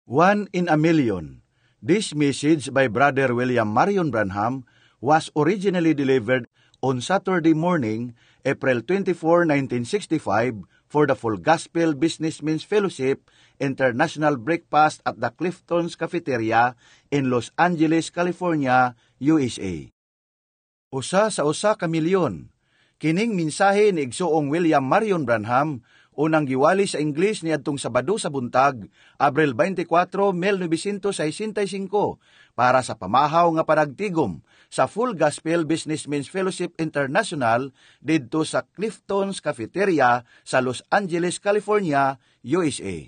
One in a Million. This message by Brother William Marion Branham was originally delivered on Saturday morning, April 24, 1965, for the Full Gospel Businessmen's Fellowship International Breakfast at the Clifton's Cafeteria in Los Angeles, California, USA. Usa sa usa ka milyon. Kining mensahe ni Igsoong William Marion Branham unang giwali sa Ingles niadtong Sabado sa buntag, Abril 24, 1965, para sa pamahaw nga panagtigom sa Full Gospel Businessmen's Fellowship International didto sa Clifton's Cafeteria sa Los Angeles, California, USA.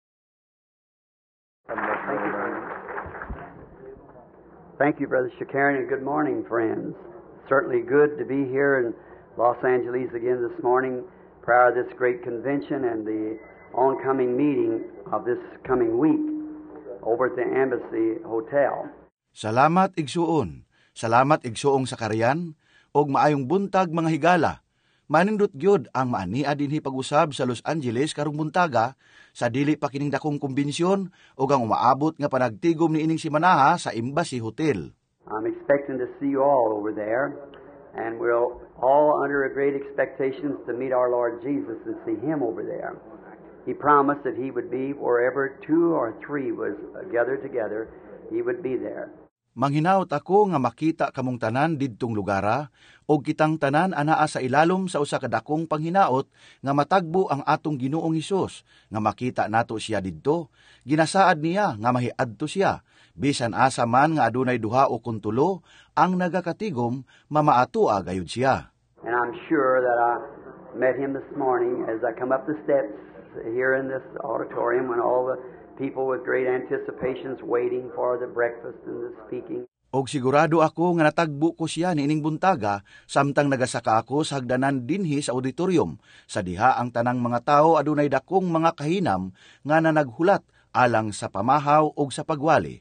Thank you, Brother Shakaran, and good morning, friends. Certainly good to be here in Los Angeles again this morning, prior to this great convention and the oncoming meeting of this coming week over at the Embassy Hotel. Salamat igsuon. Salamat igsuong sakarian, og maayong buntag mga higala. Manindot gyud ang maania dinhi pag-usab sa Los Angeles karong buntaga sa dili pa kining dakong kumbensyon ug ang umaabot nga panagtigom niining simanaha sa Embassy Hotel. I'm expecting to see you all over there, and we're all under a great expectations to meet our Lord Jesus and see Him over there. He promised that He would be wherever 2 or 3 was gathered together, He would be there. Manghinaot ako nga makita kamong tanan didtong lugara, og kitang tanan anaa sa ilalom sa usa ka dakong panghinaot nga matagbo ang atong Ginoong Hesus, nga makita nato siya didto. Ginasaad niya nga mahiadto siya, bisan asa man nga adunay duha o kuntulo ang nagakatigom, mamaatua gayud siya. And I'm sure that I met Him this morning as I come up the steps here in this auditorium when all the people with great anticipations waiting for the breakfast and the speaking. Og sigurado ako nga natagbo ko siya niining buntaga samtang nagasaka ako sa hagdanan dinhi sa auditorium, sa diha ang tanang mga tao adunay dakong mga kahinam nga nanaghulat alang sa pamahaw og sa pagwali.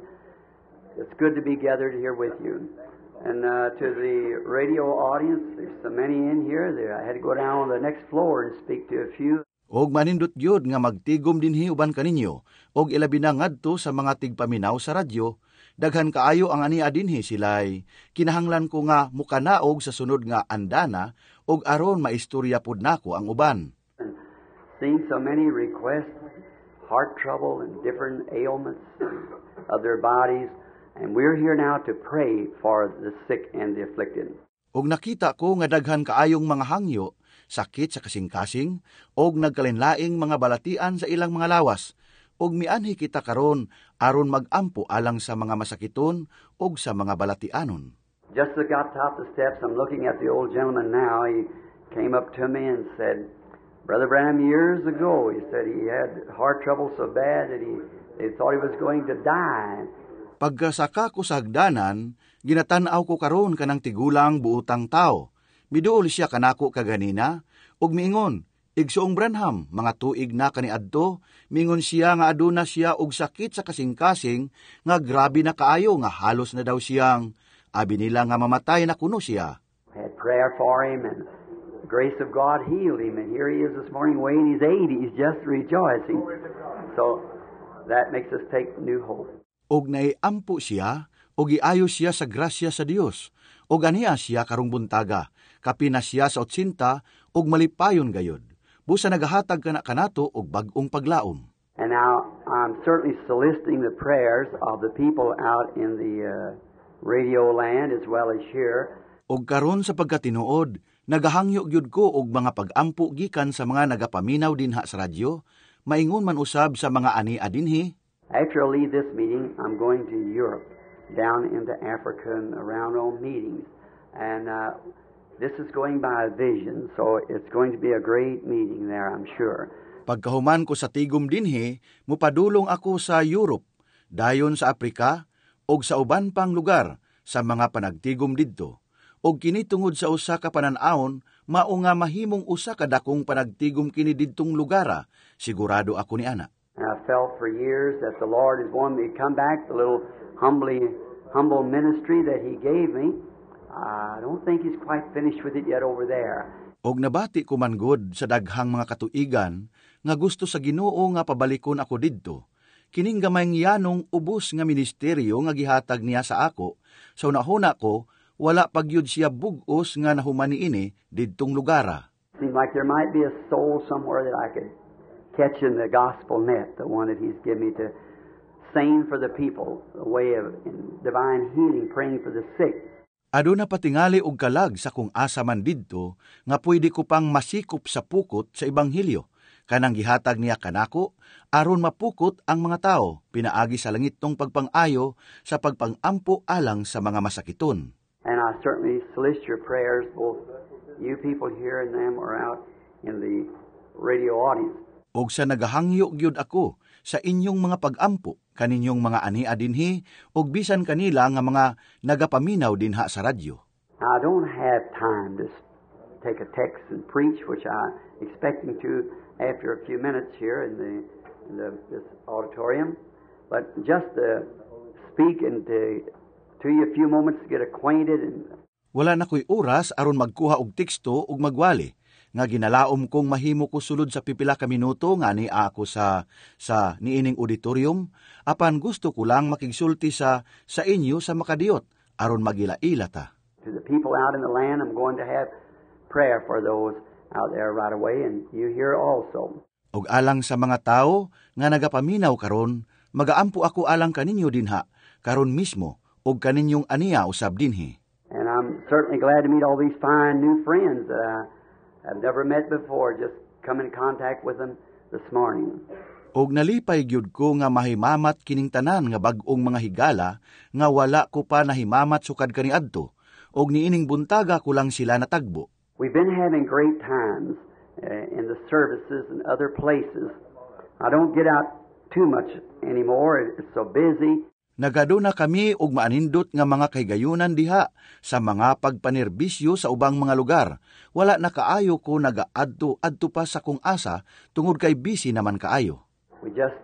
It's good to be gathered here with you. And to the radio audience, there's so many in here. I had to go down on the next floor and speak to a few. Og manindot gyud nga magtigom dinhi uban kaninyo, og ilabi na ngadto sa mga tigpaminaw sa radyo. Daghan kaayo ang ania dinhi silay. Kinahanglan ko nga mukanaog sa sunod nga andana, og aron maistorya pud nako ang uban. Seeing so many requests, heart trouble and different ailments of their bodies, and we're here now to pray for the sick and the afflicted. Og nakita ko nga daghan kaayong mga hangyo, sakit sa kasing-kasing, og nagkalinlaing mga balatian sa ilang mga lawas, og mianhi kita karon aron magampo alang sa mga masakiton og sa mga balatianon. Just as I got top the steps, I'm looking at the old gentleman now. He came up to me and said, Brother Branham, years ago, he said he had heart trouble so bad that they thought he was going to die. Pagkasaka ko sa hagdanan, ginatan-aw ko karon kanang tigulang buutang tao. Miduol siya kanako kaganina, og miingon, Igsoong Branham, mga tuig na kaniadto, mingon siya nga aduna siya og sakit sa kasing-kasing, nga grabe na kaayo nga halos na daw siyang, abi nila nga mamatay na kuno siya. I had prayer for him and the grace of God healed him, and here he is this morning weighing his 80s, just rejoicing. So that makes us take new hope. Og naiampo siya, og iayo siya sa grasya sa Dios, og aniya siya karong buntaga, kapina siya sa 80, og malipayon gayod. Busa nagahatag kana kanato og bag-ong paglaom. And now I'm certainly soliciting the prayers of the people out in the radio land as well as here. Og karon sa pagkatinuod, nagahangyo gyud ko og mga pag-ampo gikan sa mga nagapaminaw dinha sa radyo, maingon man usab sa mga ania dinhi. After I leave this meeting, I'm going to Europe, down into Africa and around on meetings. And this is going by a vision, so it's going to be a great meeting there, I'm sure. Pagkahuman ko sa tigom dinhi, mupadulong ako sa Europe, dayon sa Afrika, og sa uban pang lugar sa mga panagtigom didto. Og kini tungod sa usa ka panan-awon, mao nga mahimong usa ka dakong panagtigom kini didtong lugara, sigurado ako ni ana. And I felt for years that the Lord is wanting me to come back, the little humble ministry that He gave me. I don't think He's quite finished with it yet over there. Og nabati ko man gud sa daghang mga katuigan nga gusto sa Ginoo nga pabalikon ako didto. kining gamay yanong ubos nga ministeryo nga gihatag niya sa ako, so nahuna ko, wala pagyud siya bugos nga nahumani ini didtong lugara. Seemed like there might be a soul somewhere that I could catch in the gospel net, the one that He's given me to sing for the people, a way of divine healing, praying for the sick. Aduna patingali og kalag sa kung asa man didto, nga pwede ko pang masikop sa pukot sa Ebanghelyo, kanang gihatag niya kanako, aron mapukot ang mga tao, pinaagi sa langit tong pagpang-ayo sa pagpang-ampo alang sa mga masakiton. And I certainly solicit your prayers, both you people here and them or out in the radio audience. Og sa nagahangyo gyud ako sa inyong mga pag-ampo, kaninyong mga ania dinhi, og bisan kanila nga mga nagapaminaw dinha sa radyo. I don't have time to take a text and preach, which I'm expecting to after a few minutes here in this auditorium, but just to speak and to you a few moments to get acquainted. Wala na ko'y oras aron magkuha og teksto ug magwali, nga ginalaom kong mahimo ko sulod sa pipila ka minuto nga ni ako sa niining auditorium, apan gusto ko lang makigsulti sa inyo sa makadiyot, aron magila-ila ta. To the people out in the land, I'm going to have prayer for those out there right away, and you here also. Og alang sa mga tao nga nagapaminaw karon, magaampo ako alang kaninyo dinha, karon mismo, og kaninyong aniya usab dinhi. And I'm certainly glad to meet all these fine new friends that I've never met before, just come in contact with them this morning. Og nalipay gyud ko nga mahimamat kining tanan nga bag-ong mga higala nga wala ko pa nahimamat sukad kaniadto, og niining buntaga ko lang sila natagbo. We've been having great times in the services and other places. I don't get out too much anymore, it's so busy. Nagaduna kami og maanindot nga mga kahigayunan diha sa mga pagpanerbisyo sa ubang mga lugar. Wala na kaayo ko nagaadto pa sa kung asa tungod kay busy naman kaayo. We just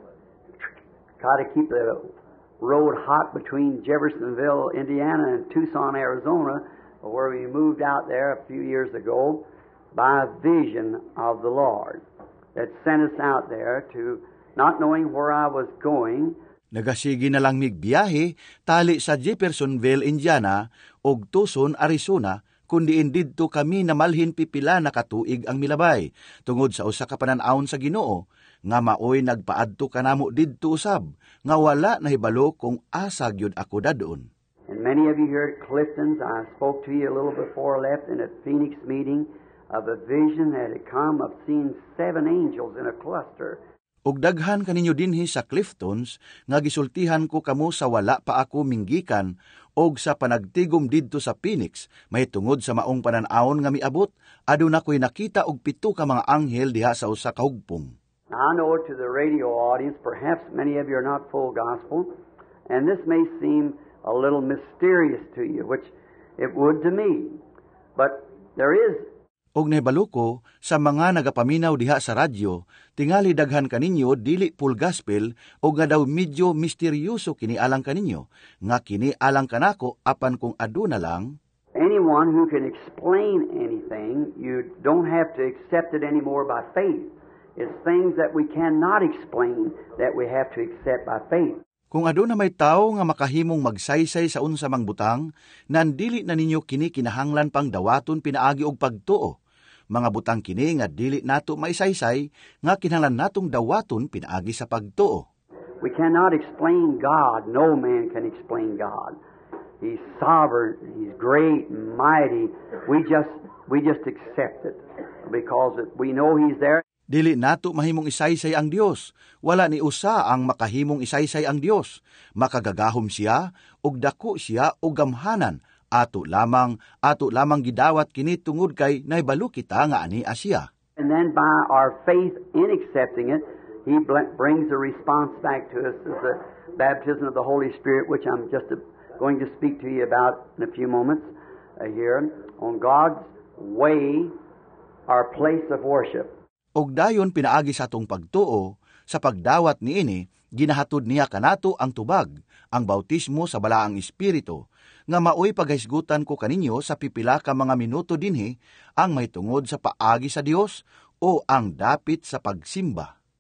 try to keep the road hot between Jeffersonville, Indiana and Tucson, Arizona, where we moved out there a few years ago by a vision of the Lord that sent us out there to not knowing where I was going. Nagasigi na lang migbiyahe tali sa Jeffersonville, Indiana og Tucson, Arizona, kundiin didto kami namalhin pipila na katuig ang milabay tungod sa usa ka panan-awon sa Ginoo nga maoy nagpaadto kanamo didto usab nga wala nahibalo kung asa gyud ako dadon. And many of you here at Clifton's, I spoke to you a little before I left in a Phoenix meeting of a vision that had come of seeing 7 angels in a cluster. Og daghan kaninyo dinhi sa Cliftons nga gisultihan ko kamo sa wala pa ako minggikan og sa panagtigom didto sa Phoenix may tungod sa maong panan-awon nga miabot aduna ko'y nakita og 7 ka mga anghel diha sa usa ka hugpong. Now, I know to the radio audience perhaps many of you are not full gospel, and this may seem a little mysterious to you, which it would to me, but there is. Og nahibalo ko sa mga nagapaminaw diha sa radyo, tingali daghan kaninyo dili full gospel o nga daw medyo misteryoso kini alang kaninyo, nga kini alang kanako apan kung aduna lang. Anyone who can explain anything, you don't have to accept it anymore by faith. It's things that we cannot explain that we have to accept by faith. Kung aduna may tao nga makahimong magsaysay sa unsa mang butang, nandili na ninyo kini kinahanglan pang dawaton pinaagi og pagtuo. Mga butang kini nga dili nato maisaysay, nga kinahanglan natong dawaton pinaagi sa pagtuo. We cannot explain God. No man can explain God. He's sovereign. He's great and mighty. We just accept it because we know He's there. Dili nato mahimong isaysay ang Dios. Wala ni usa ang makahimong isaysay ang Dios. Makagagahom siya ug dako siya og gamhanan. Ato lamang gidawat kini tungod kay naibalo kita nga ani siya. And then by our faith in accepting it, He brings the response back to us as the baptism of the Holy Spirit, which I'm just going to speak to you about in a few moments here on God's way, our place of worship. Og dayon pinaagi sa atong pagtuo, sa pagdawat niini, ginahatod niya kanato ang tubag, ang bautismo sa balaang espiritu, nga maoy paghisgutan ko kaninyo sa pipila ka mga minuto dinhi ang may tungod sa paagi sa Dios o ang dapit sa pagsimba.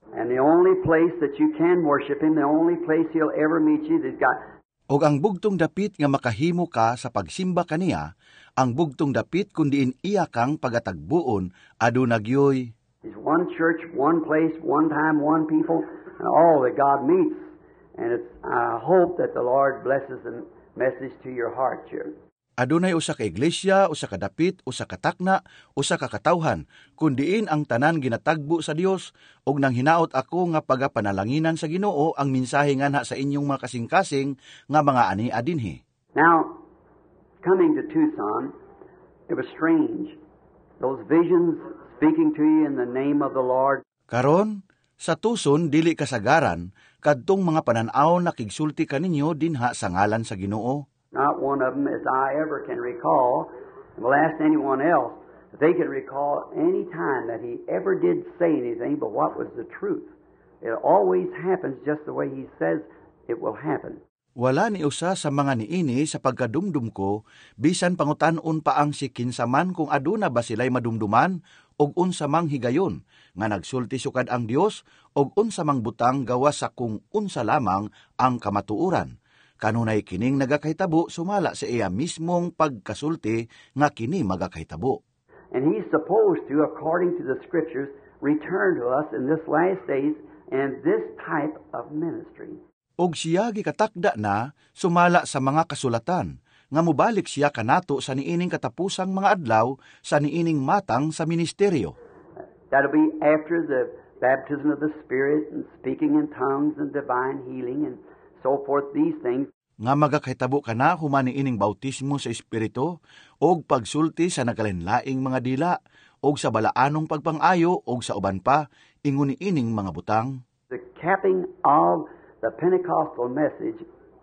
And the only place that you can worship Him, the only place He'll ever meet you, there's got... Og ang bugtong dapit nga makahimo ka sa pagsimba kaniya, ang bugtong dapit kundiin iya kang pagatagbuon, aduna gyoy. There's one church, one place, one time, one people, and all that God meets. And it's, I hope that the Lord blesses the message to your heart, children. Adunay usa ka iglesia, usa ka dapit, usa ka takna, usa ka katawhan, kundiin ang tanan ginatagbo sa Dios, og nang hinaot ako nga pagapanalanginan sa Ginoo ang mensahe nganha sa inyong mga kasing-kasing nga mga ani adinhi. Now, coming to Tucson, it was strange. Those visions speaking to you in the name of the Lord. Karon, sa Tucson dili kasagaran, kadtong mga pananaw na kigsulti kaninyo dinha sa ngalan sa Ginoo. Not one of them, as I ever can recall, and will ask anyone else, if they can recall any time that he ever did say anything but what was the truth. It always happens just the way he says it will happen. Wala ni usa sa mga niini sa pagkadumdum ko, bisan pangutan-on pa ang si kinsaman kung aduna ba sila'y madumduman, og unsa mang higayon, nga nagsulti sukad ang Dios, og unsa mang butang gawas sa kung unsa lamang ang kamatuuran. Kanunay kining nagakahitabo sumala sa iya mismong pagkasulti nga kini magakahitabo. And he's supposed to, according to the Scriptures, return to us in this last days and this type of ministry. Og siya gikatakda na sumala sa mga kasulatan, nga mubalik siya kanato sa niining katapusang mga adlaw sa niining matang sa ministeryo. That'll be after the baptism of the Spirit and speaking in tongues and divine healing and so forth, these things. Nga magakahitabo ka na humani ining bautismo sa Espiritu, og pagsulti sa nagalinlaing mga dila, og sa balaanong pagpang-ayo, og sa uban pa, inguni ining mga butang. The capping of the Pentecostal message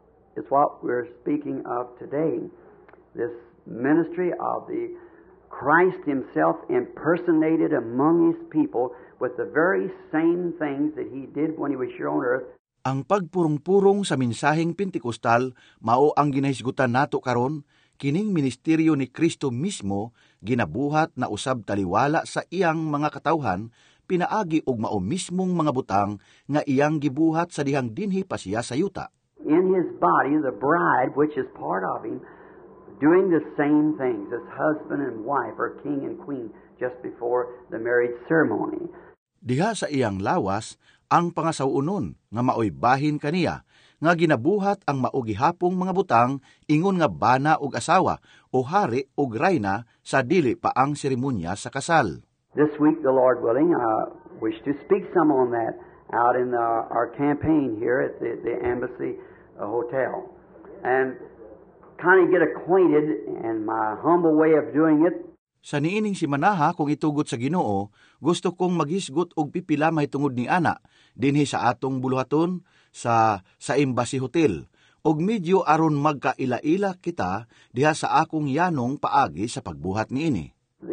is what we're speaking of today. This ministry of the Christ Himself impersonated among His people with the very same things that He did when He was here on earth. Ang pagpurong-purong sa mensaheng Pentekostal mao ang ginahisgutan nato karon, kining ministeryo ni Kristo mismo ginabuhat na usab taliwala sa iyang mga katawhan, pinaagi og mao mismong mga butang nga iyang gibuhat sa dihang dinhi pa siya sa yuta. In His body, the bride, which is part of Him, doing the same things as husband and wife or king and queen just before the marriage ceremony. Diha sa iyang lawas, ang pangasawunon nga maoy bahin kaniya, nga ginabuhat ang maugihapong mga butang ingon nga bana og asawa o hari og rayna sa dili pa ang seremonya sa kasal. This week, the Lord willing, I wish to speak some on that out in our campaign here at the Embassy Hotel. And kind of get acquainted, and my humble way of doing it. Sa niining si Manaha kung itugot sa Ginoo, gusto kong maghisgot og pipila mahitungod ni ana dinhi sa atong buluhaton sa Embassy Hotel. Og medyo aron magkaila-ila kita diha sa akong yanong paagi sa pagbuhat niini.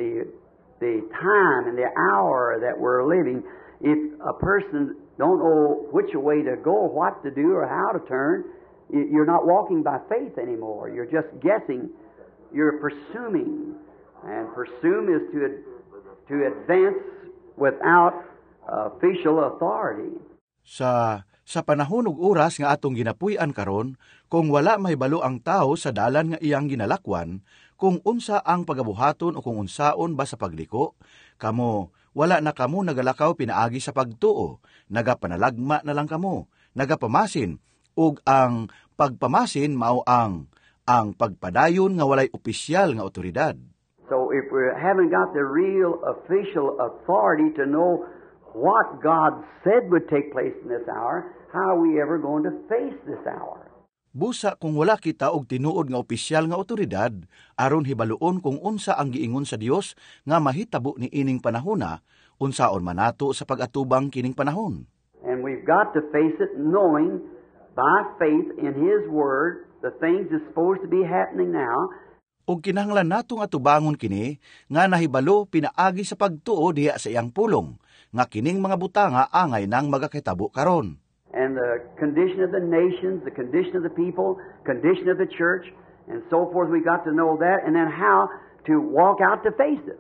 The time and the hour that we're living, if a person don't know which way to go, what to do, or how to turn, you're not walking by faith anymore. You're just guessing. You're presuming. And presume is to advance without official authority. Sa panahon ug oras nga atong ginapuy-an karon, kung wala mahibalo ang tao sa dalan nga iyang ginalakwan, kung unsa ang pagabuhaton o kung unsaon ba sa pagliko, kamo wala na kamo nagalakaw pinaagi sa pagtuo, nagapanalagma na lang kamo, nagapamasin, ug ang pagpamasin mao ang pagpadayon nga walay opisyal nga otoridad. So if we haven't got the real official authority to know what God said would take place in this hour, how are we ever going to face this hour? Busa kung wala kita og tinuod nga opisyal nga otoridad, aron hibaluon kung unsa ang giingon sa Dios nga mahitabo ni ining panahona, unsaon manato sa pag-atubang kining panahon. And we've got to face it knowing by faith in His Word the things that's supposed to be happening now. Og kinahanglan natong atubangon kini nga nahibalo pinaagi sa pagtuo diha sa iyang pulong, nga kining mga butanga angay nang magakahitabo karon. And the condition of the nations, the condition of the people, condition of the church, and so forth, we got to know that, and then how to walk out to face it.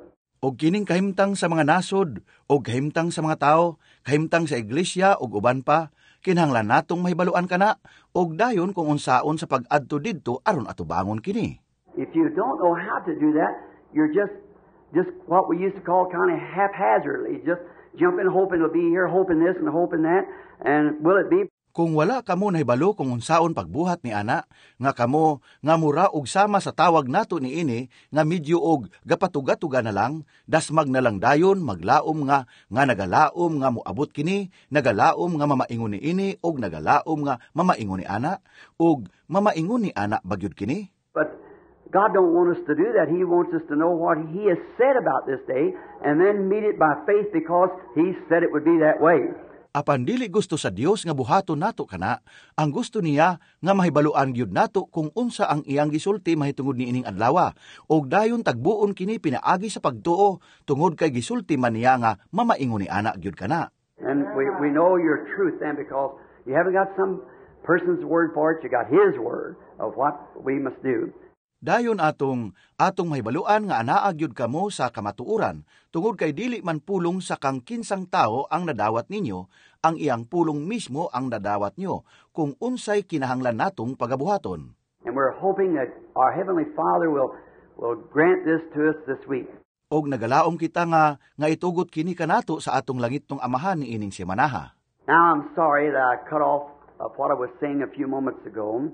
Og kining kahimtang sa mga nasod, og kahimtang sa mga tao, kahimtang sa iglesia, og uban pa, kinahanglan natong mahibaluan kana, og dayon kung unsaon sa pag-adto didto aron atubangon kini. If you don't know how to do that, you're just what we used to call kind of haphazardly, just jumping, hoping it'll be here, hoping this and hoping that, and will it be? Kung wala kamo nahibalo kung unsaon pagbuhat ni ana, nga kamo nga mura og sama sa tawag nato ni ini, nga medyo og gapatuga-tuga na lang, dasmag na lang dayon, maglaom nga nagalaom nga moabot kini, nagalaom nga mamaingon ni ini, og nagalaom nga mamaingon ni ana, og mamaingon ni ana bagyod kini. But God don't want us to do that. He wants us to know what He has said about this day, and then meet it by faith because He said it would be that way. Apan dili gusto sa Dios nga buhaton nato kana, ang gusto niya nga mahibaluan gyud nato kung unsa ang iyang gisulti mahitungod ni ining adlaw, og dayon tagbuon kini pinaagi sa pagtuo tungod kay gisulti man niya nga mamaingon ni ana gyud kana. And we know your truth then because you haven't got some person's word for it, you got His word of what we must do. Dayon atong mahibaluan nga anaa gyud kamo sa kamatuoran, tungod kay dili man pulong sa kang kinsang tao ang nadawat ninyo, ang iyang pulong mismo ang nadawat nyo, kung unsay kinahanglan natong pagabuhaton. And we're hoping that our Heavenly Father will grant this to us this week. Og nagalaom kita nga itugot kini kanato sa atong langitong Amahan ni ining semanaha. Now I'm sorry that I cut off what I was saying a few moments ago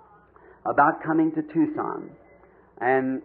about coming to Tucson. And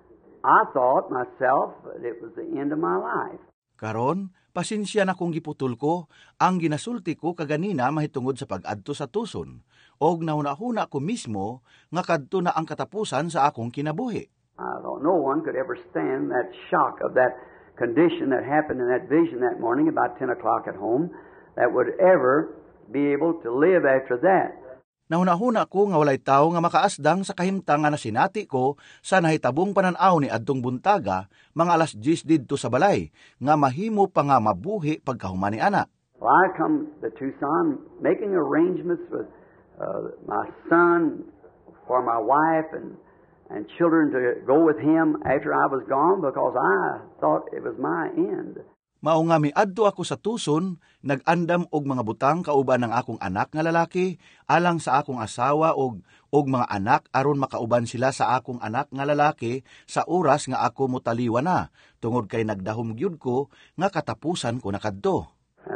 I thought myself that it was the end of my life. Karon, pasensya na kung giputol ko, ang ginasulti ko kaganina mahitungod sa pag-adto sa Tucson, og nauna-huna ko mismo nga kadto na ang katapusan sa akong kinabuhi. I thought no one could ever stand that shock of that condition that happened in that vision that morning about 10 o'clock at home, that would ever be able to live after that. Nauna-huna ko nga walay tao nga makaasdang sa kahimtang nga nasinati ko sa nahitabong pananaw ni adtong buntaga, mga 10:00 didto sa balay, nga mahimo pa nga mabuhi pagkahuman ni ana. Well, I come to Tucson making arrangements with my son for my wife and children to go with him after I was gone because I thought it was my end. Mao nga miadto ako sa Tucson, nag-andam og mga butang kauban ng akong anak nga lalaki, alang sa akong asawa og mga anak aron makauban sila sa akong anak nga lalaki sa oras nga ako motaliwa na, tungod kay nagdahom gyud ko nga katapusan ko nakadto.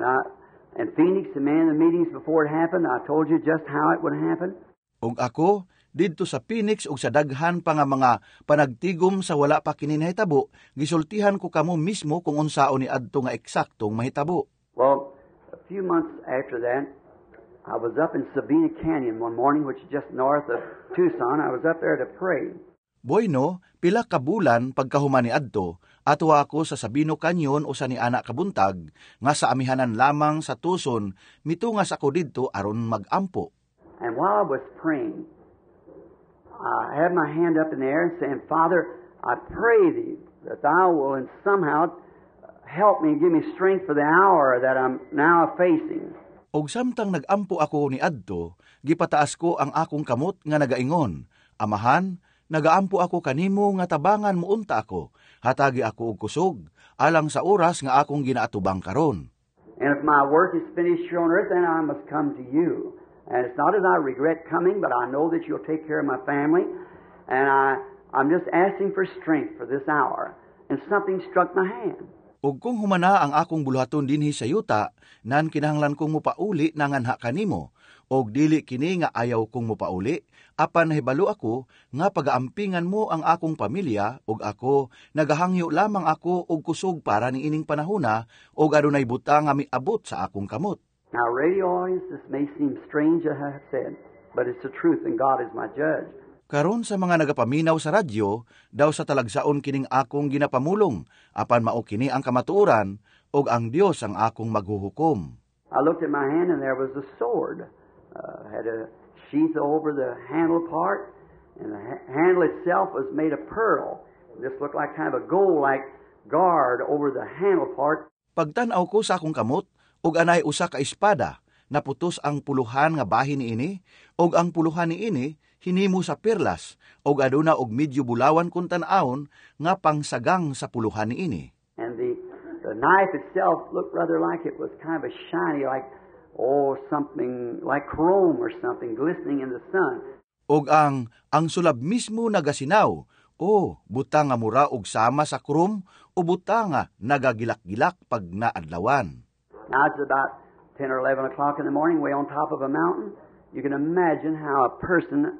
And Phoenix, the man in the meetings before it happened, I told you just how it would happen. Og ako, didto sa Phoenix ug sa daghan pa nga mga panagtigom sa wala pa kini nahitabo, gisultihan ko kamo mismo kung unsaon ni adto nga eksaktong mahitabo. Well, a few months after that, I was up in Sabina Canyon one morning, which is just north of Tucson. I was up there to pray. Boyno, pila ka bulan pagkahuman ni adto, ato ako sa Sabino Canyon o sa ni ana kabuntag, nga sa amihanan lamang sa Tucson, mitungas ako didto aron magampo. And while I was praying, I had my hand up in the air and saying, Father, I pray Thee that Thou will somehow help me, give me strength for the hour that I'm now facing. Og samtang nagampo ako ni adto, gipataas ko ang akong kamot nga nagaingon, Amahan, nagaampo ako kanimo nga tabangan muunta ako, hatagi ako og kusog, alang sa oras nga akong ginaatubang karon. And if my work is finished here on earth, then I must come to You. And it's not that I regret coming, but I know that You'll take care of my family. And I'm just asking for strength for this hour. And something struck my hand. Og kung humana ang akong buluhaton dinhi sa yuta, nan kinahanglan kong mupauli nanganha kanimo. Og dili kini nga ayaw kong mupauli, apan nahibalo ako nga pagaampingan mo ang akong pamilya, og ako nagahangyo lamang ako og kusog para ning ining panahona, og adunay butang nga miabot sa akong kamot. Now, radio audience, this may seem strange as I have said, but it's the truth and God is my judge. Karon sa mga nagapaminaw sa radyo, daw sa talagsaon kining akong ginapamulong, apan mao kini ang kamatuoran, og ang Dios ang akong maghuhukom. I looked at my hand and there was a sword. Had a sheath over the handle part, and the handle itself was made of pearl. This looked like kind of a gold-like guard over the handle part. Pagtan-aw ko sa akong kamot, og anay usa ka espada, naputos ang puluhan nga bahin niini, og ang puluhan niini hinimo sa perlas, og aduna og medyo bulawan kung tan-awon nga pangsagang sa puluhan niini. And the knife itself looked rather like it was kind of a shiny, like, something like chrome or something glistening in the sun. Og ang sulab mismo nagasinaw, butang nga mura og sama sa krum, o butang nga nagagilak-gilak pag naadlawan. Now it's about 10 or 11 o'clock in the morning, way on top of a mountain. You can imagine how a person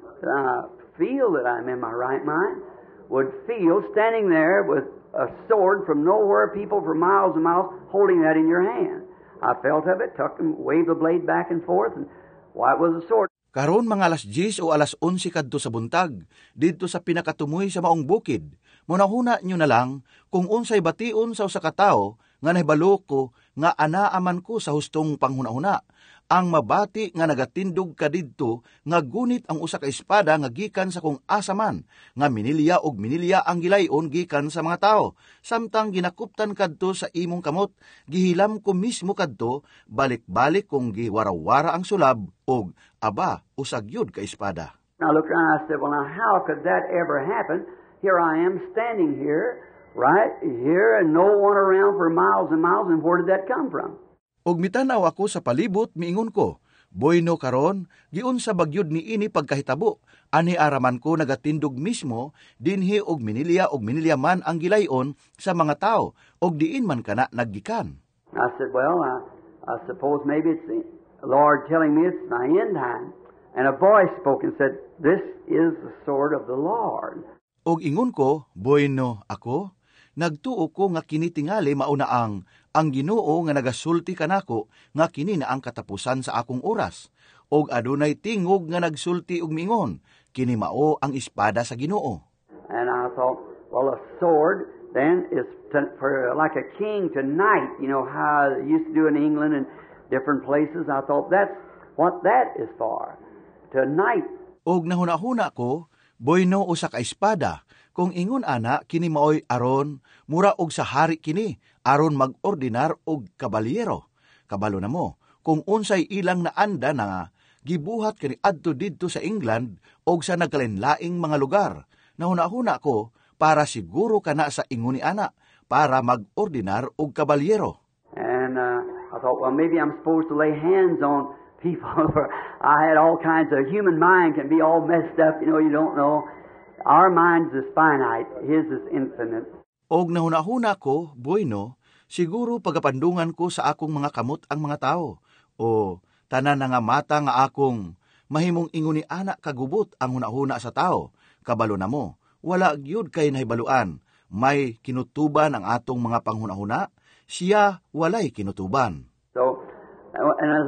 feel that I'm in my right mind would feel standing there with a sword from nowhere, people for miles and miles, holding that in your hand. I felt of it, took and waved the blade back and forth, and why it was a sword. Karon mga alas 10 o alas 11 kadto sa buntag, dito sa pinakatumoy sa maong bukid, munahuna nyo na lang kung unsay bation sa usa ka tawo nga nahibalo ko nga anaaman ko sa hustong panghunahuna. Ang mabati nga nagatindog ka didto nga gunit ang usa ka espada nga gikan sa kung asaman, nga minilya og minilya ang gilayon gikan sa mga tao. Samtang ginakuptan kadto sa imong kamot, gihilam ko mismo kadto, balik-balik kung giwarawara ang sulab og aba usag yun ka espada. Now I looked around and I said, well, now how could that ever happen? Here I am standing here, right here, and no one around for miles and miles, and where did that come from? Og mitanaw ako sa palibot, miingon ko, Boyno karon, giun sa bagyod ni ini pagkahitabo, ani araman ko nagatindog mismo, dinhi og minilya man ang gilayon sa mga tao, og diin man kana naggikan. I said, well, I suppose maybe it's the Lord telling me it's my end time. And a voice spoke and said, this is the sword of the Lord. Og ingon ko, Boyno ako, nagtuo ko nga kinitingali mauna ang Ginoo nga nagasulti kanako nga kini na ang katapusan sa akong oras. Og adunay tingog nga nagsulti og mingon, kini mao ang espada sa Ginoo. And I thought, well, a sword then is for like a king to knight, you know how it used to do in England and different places. I thought that's what that is for, to knight. Og nahuna-huna ko, Boyno usa ka espada, kung ingon ana kini maoy aron mura og sa hari kini aron mag-ordinar og kabalyero. Kabalo na mo kung unsay ilang naanda na gibuhat kini adto didto sa England og sa nagkalinlaing mga lugar. Nahuna-huna ko para siguro kana sa ingon ni ana para mag-ordinar og kabalyero. And I thought, well, maybe I'm supposed to lay hands on people. I had all kinds of human mind can be all messed up, you don't know. Our minds is finite, His is infinite. Og nahuna-huna ko, Boyno, siguro pagapandungan ko sa akong mga kamot ang mga tao. O tanan na nga mata nga akong mahimong inguni anak kagubot ang hunahuna sa tao. Kabalo na mo, wala gyud kay nahibaluan. May kinutuban ang atong mga panghunahuna, siya walay kinutuban. So, and as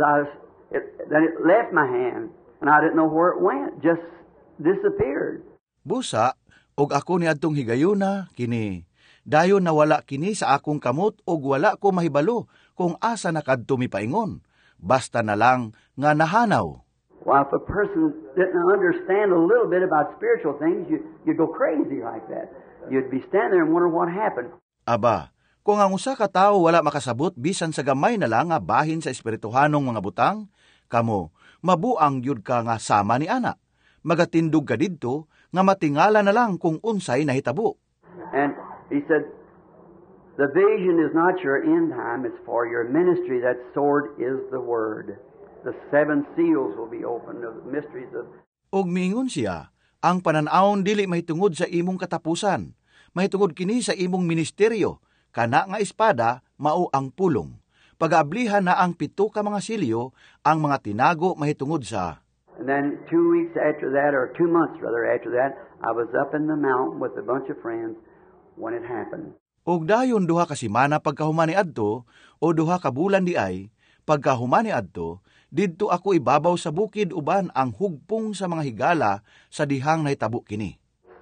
then it left my hand, and I didn't know where it went, just disappeared. Busa, og ako ni adtong higayuna, kini, dayon nawala kini sa akong kamot og wala ko mahibalo kung asa nakadto mi paingon. Basta na lang nga nahanaw. Well, if a person didn't understand a little bit about spiritual things, you'd go crazy like that. You'd be standing there and wonder what happened. Aba, kung ang usa ka tawo wala makasabot bisan sa gamay na lang nga bahin sa espirituhanong mga butang, kamo, mabuang yud ka nga sama ni ana. Magatindog ka didto nga matingala na lang kung unsay nahitabo. And he said, the vision is not your end time, it's for your ministry. That sword is the word. The 7 seals will be opened, the mysteries of... Og miingon siya, ang pananawon dili mahitungod sa imong katapusan, mahitungod kini sa imong ministeryo, kana nga espada mao ang pulong. Pag-aablihan na ang 7 ka mga silyo, ang mga tinago mahitungod sa... And then 2 weeks after that, or 2 months rather after that, I was up in the mountain with a bunch of friends when it happened. Og dayon 2 ka semana pagkahumani adto, o 2 ka bulan di ay, pagkahumani adto, didto ako ibabaw sa bukid uban ang hugpong sa mga higala sa dihang nahitabo kini.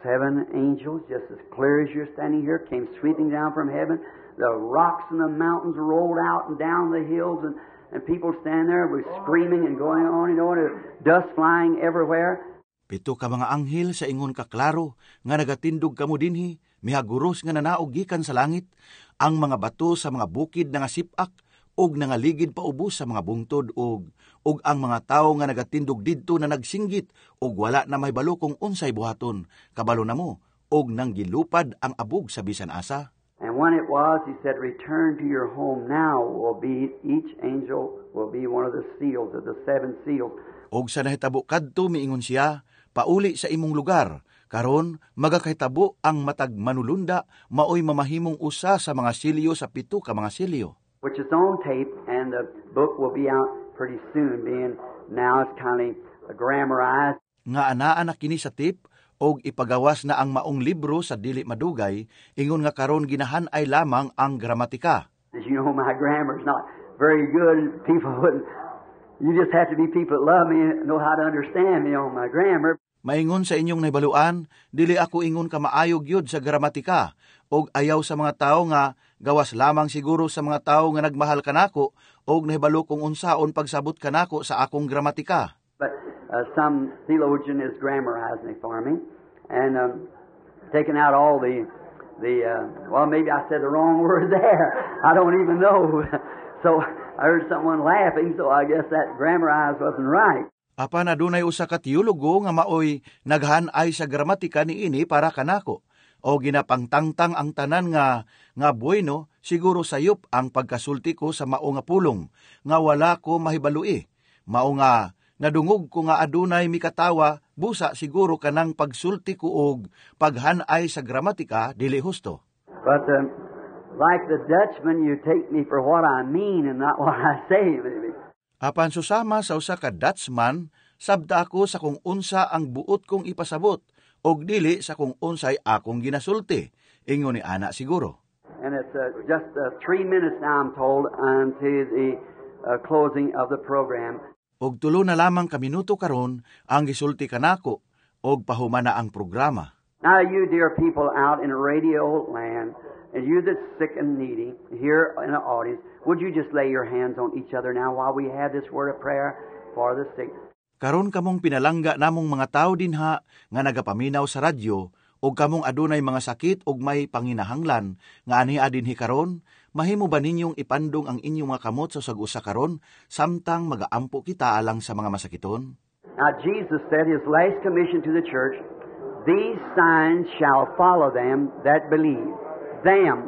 7 angels, just as clear as you're standing here, came sweeping down from heaven. The rocks and the mountains rolled out and down the hills, and people stand there with screaming and going on, dust flying everywhere. 7 ka mga anghel sa ingon kaklaro, nga nagatindog kamo dinhi, mihaguros nga nanaog gikan sa langit, ang mga bato sa mga bukid nga sipak, og nangaligid paubos sa mga bungtod og ang mga tawo nga nagatindog didto na nagsinggit og wala na mahibalo kung unsay buhaton, kabalo na mo, og nang gilupad ang abog sa bisan asa. And when it was, he said, return to your home now. Each angel will be one of the seals of the 7 seals. Og sa nahitabo kadto miingon siya, pauli sa imong lugar, karon magakahitabo ang matag manulunda, maoy mamahimong usa sa mga silyo sa 7 ka mga silyo. Which is on tape, and the book will be out pretty soon, being now it's kind of grammarized. Nga anaa na kini sa tape, og ipagawas na ang maong libro sa dili madugay, ingon nga karon ginahan ay lamang ang gramatika. As you know, my grammar's not very good. People wouldn't. You just have to be people that love me and know how to understand me on my grammar. Maingon sa inyong naibaluan, dili ako ingon ka maayog yod sa gramatika, og ayaw sa mga tao nga gawas lamang siguro sa mga tao nga nagmahal kanako, og nahibalo kung unsaon pagsabot kanako sa akong gramatika. But some theologian is grammarizing it for me, and taking out all the well, maybe I said the wrong word there. I don't even know. So I heard someone laughing, so I guess that grammarized wasn't right. Apan adunay usa ka teologo nga maoy naghanay sa gramatika niini para kanako, o ginapangtangtang ang tanan nga bueno, siguro sayop ang pagkasulti ko sa mao nga pulong, nga wala ko mahibalui. Mao nga nadungog ko nga adunay mikatawa, busa siguro kanang pagsulti ko og paghanay sa gramatika dili husto. But like the Dutchman, you take me for what I mean and not what I say, maybe. Apan susama sa usa ka Dutchman, sabda ako sa kung unsa ang buot kong ipasabot, og dili sa kung unsay akong ginasulti. Ingon ni ana siguro. And it's just 3 minutes now, I'm told, until the closing of the program. Og 3 na lamang ka minuto karon ang gisulti kanako, og pahumana ang programa. Now you dear people out in radio land, and you that's sick and needy, here in the audience, would you just lay your hands on each other now while we have this word of prayer for the sick? Karon kamong pinalangga namong mga tao dinha nga nagapaminaw sa radyo, og kamong adunay mga sakit og may panginahanglan, nga ania dinhi karon, mahimo ba ninyong ipandong ang inyong mga kamot sa sag-usa karon, samtang magaampo kita alang sa mga masakiton? Now Jesus said his last commission to the church, these signs shall follow them that believe. Them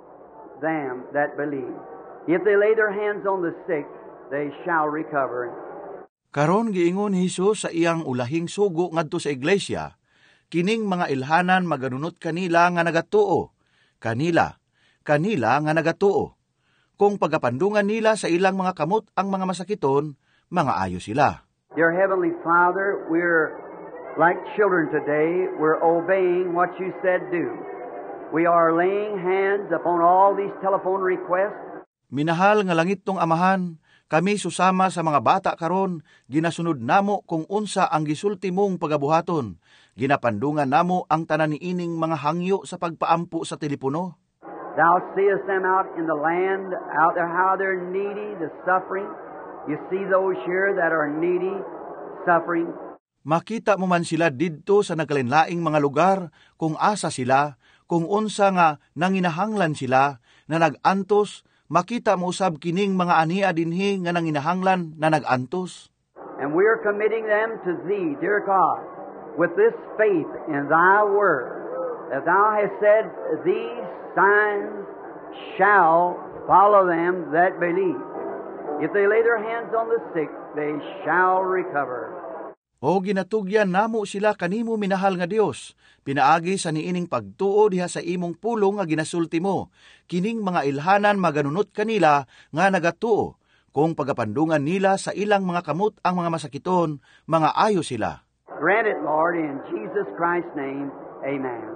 that believe. If they lay their hands on the sick, they shall recover. Karon giingon ni Hesus sa iyang ulahing sugo ngadto sa iglesia, kining mga ilhanan maganunot kanila nga nagatuo. Kanila nga nagatuo. Kung pagapandungan nila sa ilang mga kamot ang mga masakiton, mga ayo sila. Dear Heavenly Father, we're like children today. We're obeying what you said do. We are laying hands upon all these telephone requests. Minahal nga langit tong Amahan, kami susama sa mga bata karon, ginasunod namo kung unsa ang gisulti mong pagabuhaton. Ginapandungan namo ang tanan niining mga hangyo sa pagpaampo sa telepono. Thou seest them out in the land, out there how they're needy, the suffering. You see those here that are needy, suffering. Makita mo man sila didto sa nagkalinlaing mga lugar, kung asa sila, kung unsa nga nanginahanglan sila, na nagantos, makita mo usab kining mga ania dinhi nga nanginahanglan na nagantos. And we are committing them to Thee, dear God, with this faith in Thy Word, that Thou hast said, these signs shall follow them that believe. If they lay their hands on the sick, they shall recover. O ginatugyan namo sila kanimo minahal nga Dios, pinaagi sa niining pagtuo diha sa imong pulong nga ginasulti mo, kining mga ilhanan maganunot kanila nga nagatuo, kung pagapandungan nila sa ilang mga kamot ang mga masakiton, mga ayo sila. Grant it, Lord, in Jesus Christ's name, amen.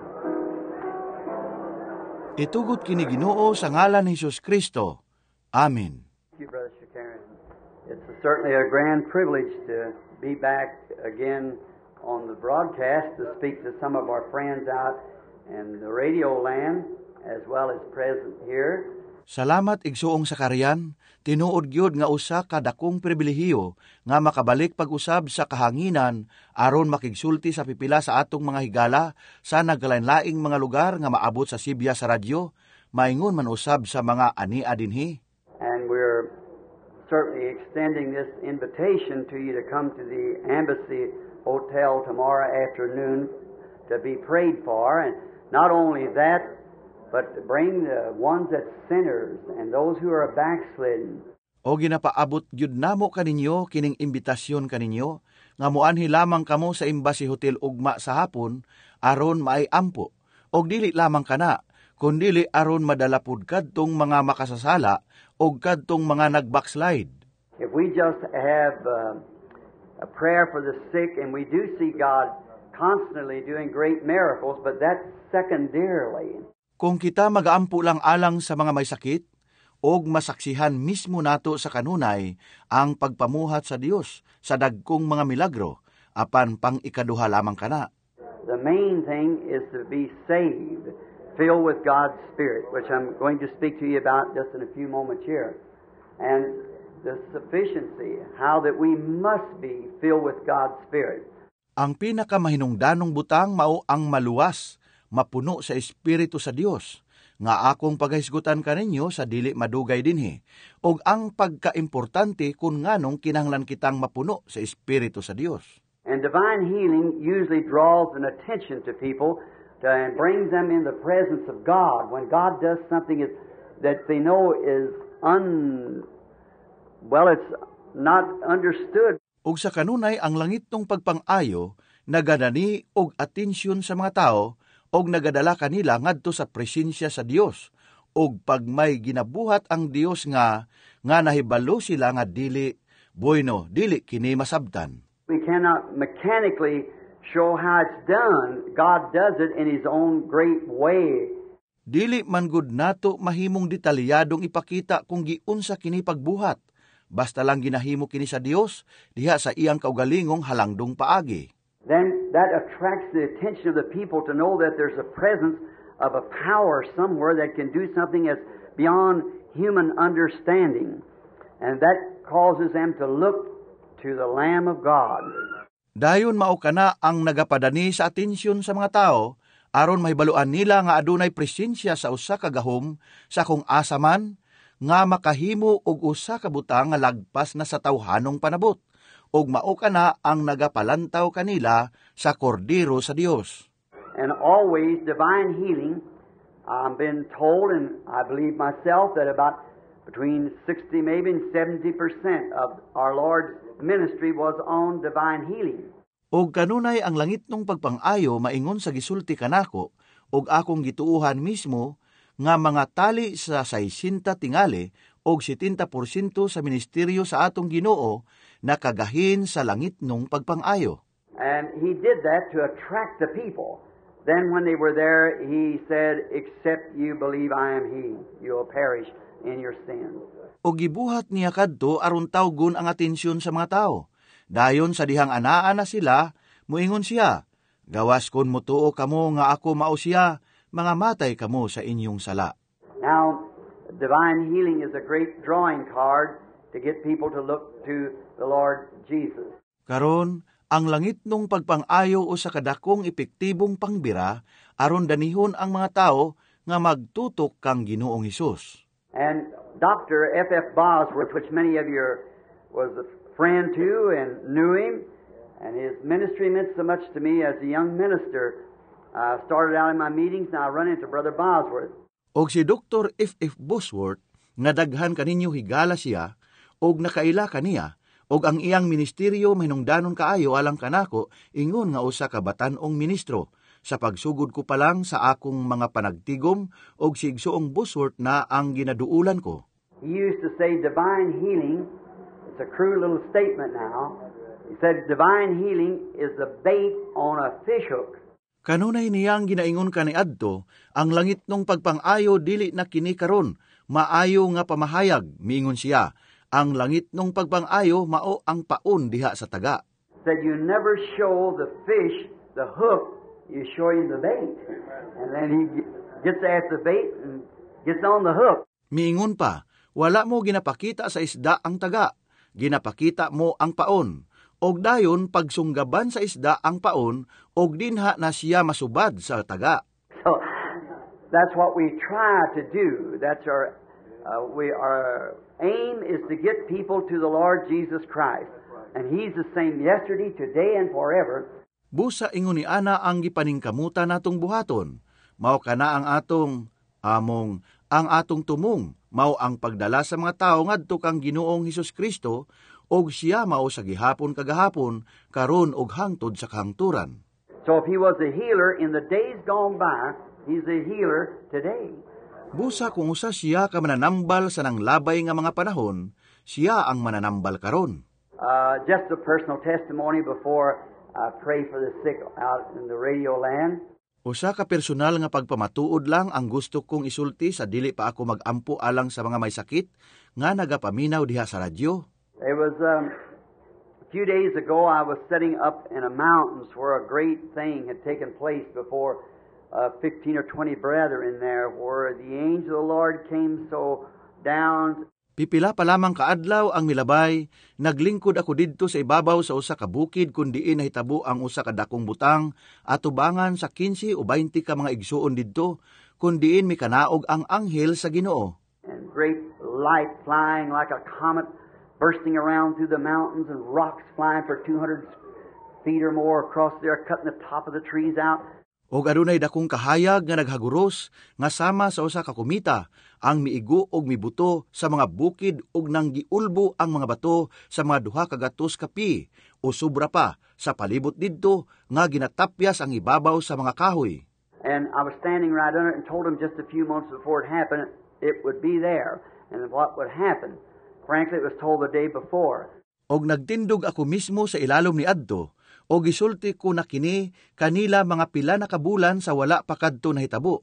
Itugot kini Ginoo sa ngalan ni Hesus Kristo. Amen. Thank you, Brother Shakarian. It's certainly a grand privilege to be back again on the broadcast to speak to some of our friends out in the radio land as well as present here. Salamat igsuong sakarian, tinuod gyud nga usa ka dakong pribilehiyo nga makabalik pag-usab sa kahanginan aron makigsulti sa pipila sa atong mga higala sa naglain-laing mga lugar nga maabot sa Sibya sa radyo, maingon man usab sa mga ania dinhi. And we're certainly extending this invitation to you to come to the Embassy Hotel tomorrow afternoon to be prayed for. And not only that, but to bring the ones that's sinners and those who are backslidden. O ginapaabot gyud namo kaninyo kining imbitasyon kaninyo, nga muanhi lamang kamo sa Embassy Hotel ugma sa hapon, aron maay ampo. Og dili lamang kana, kundili aron madalapod kadtong mga makasasala og kadtong mga nagbackslide. If we just have a prayer for the sick, and we do see God constantly doing great miracles, but that's secondarily. Kung kita magaampo lang alang sa mga may sakit, og masaksihan mismo nato sa kanunay ang pagpamuhat sa Dios sa dagkong mga milagro, apan pang ikaduha lamang kana. The main thing is to be saved, filled with God's Spirit, which I'm going to speak to you about just in a few moments here. And the sufficiency, how that we must be filled with God's Spirit. Ang pinakamahinungdanong butang mao ang maluwas, mapuno sa Espiritu sa Dios, nga akong paghisgutan kaninyo sa dili madugay dinhi, og ang pagkaimportante kung nganong kinahanglan kitang mapuno sa Espiritu sa Dios. And divine healing usually draws an attention to people and brings them in the presence of God. When God does something that they know is it's not understood. Og sa kanunay ang langitong pagpang-ayo nagadani og atensyon sa mga tao og nagadala kanila ngadto sa presensya sa Dios, og pag may ginabuhat ang Dios nga nahibalo sila nga dili kini masabtan. We cannot mechanically show how it's done. God does it in His own great way. Dili man gud nato mahimong detalyadong ipakita kung giunsa kini pagbuhat, basta lang ginahimo kini sa Dios diha sa iyang kaugalingong halangdong paagi. Then that attracts the attention of the people to know that there's a presence of a power somewhere that can do something that's beyond human understanding. And that causes them to look to the Lamb of God. Dayon mao kana ang nagapadani sa atensyon sa mga tao, aron mahibaluan nila nga adunay presensya sa usa ka gahom sa kung asa man nga makahimo og usa ka butang nga lagpas na sa tawhanong panabot. Og mao kana ang nagapalantaw kanila sa kordero sa Dios. And always divine healing, I've been told, and I believe myself, that about between 60 maybe and 70% of our Lord's ministry was on divine healing. Og kanunay ang langitnong pagpang-ayo maingon sa gisulti kanako og akong gituuhan mismo nga mga tali sa 60 tingali og 70% sa ministeryo sa atong Ginoo nakagahin sa langitnong pagpang-ayo. And He did that to attract the people. Then when they were there, He said, "Except you believe I am He, you will perish in your sins." O gibuhat niya kadto aron tawgon ang atensyon sa mga tao. Dayon sa dihang anaa na sila, muingon siya, "Gawas kon motuo kamo nga ako mao siya, mga matay kamo sa inyong sala." Now, divine healing is a great drawing card to get people to look to the Lord Jesus. Karon, ang langitnong pagpang-ayo o sa kadakong epektibong pangbira aron danihon ang mga tao nga magtutok kang Ginoong Hesus. And Dr. F.F. Bosworth, which many of you was a friend to and knew him, and his ministry meant so much to me as a young minister. I started out in my meetings, and I run into Brother Bosworth. Og si Dr. F.F. Bosworth, nga daghan kaninyo higala siya, og nakaila kaniya, og ang iyang ministeryo mahinungdanon kaayo alang kanako, ingon nga usa ka batan-ong ministro, sa pagsugod ko pa lang sa akong mga panagtigom, og sigsuong Bosworth na ang ginaduulan ko. He used to say divine healing, it's a crude little statement now, he said divine healing is the bait on a fishhook. Kanunay niyang ginaingon kaniadto, ang langitnong pagpang-ayo dili na kini karon, maayo nga pamahayag, miingon siya, ang langitnong pagpang-ayo mao ang paun diha sa taga. Said you never show the fish the hook, you show him the bait. And then he gets after the bait and gets on the hook. Miingon pa, wala mo ginapakita sa isda ang taga, ginapakita mo ang paon. Og dayon pagsunggaban sa isda ang paon, og dinha na siya masubad sa taga. So that's what we try to do. That's our Our aim is to get people to the Lord Jesus Christ. And He's the same yesterday, today, and forever. Busa ingon ni ana ang gipaningkamutan natong buhaton. Mao kana ang atong ang atong tumong mao ang pagdala sa mga tao ngadto kang Ginoong Hesus Kristo og siya mao sa gihapon kagahapon karon og hangtod sa kahangturan. So if He was a healer in the days gone by, He's a healer today. Busa kung usa siya ka mananambal sa nanglabay nga mga panahon, siya ang mananambal karon. Just a personal testimony before I pray for the sick out in the radio land. Usa ka personal nga pagpamatuod lang ang gusto kong isulti sa dili pa ako magampo alang sa mga may sakit nga nagapaminaw diha sa radyo. It was a few days ago I was sitting up in the mountains where a great thing had taken place before 15 or 20 brethren there where the angel of the Lord came so down. Pipila pa lamang kaadlaw ang milabay, naglingkod ako didto sa ibabaw sa usa ka bukid kun diin nahitabo ang usa ka dakong butang atubangan sa 15 o 20 ka mga igsuon didto kun diin mikanaog ang anghel sa Ginoo. And great light flying like a comet bursting around through the mountains and rocks flying for 200 feet or more across there cutting the top of the trees out. Og adunay dakong kahayag nga naghaguros nga sama sa usa ka kumita ang miigo og mibuto sa mga bukid og nang giulbo ang mga bato sa mga duha ka gatos ka pi o sobra pa sa palibot didto nga ginatapyas ang ibabaw sa mga kahoy. And I was standing right under it and told him just a few months before it happened it would be there and what would happen. Frankly, it was told the day before. Og nagtindog ako mismo sa ilalom ni adto o gisulti ko na kini kanila mga pila na kabulan sa wala pa kadto nahitabo.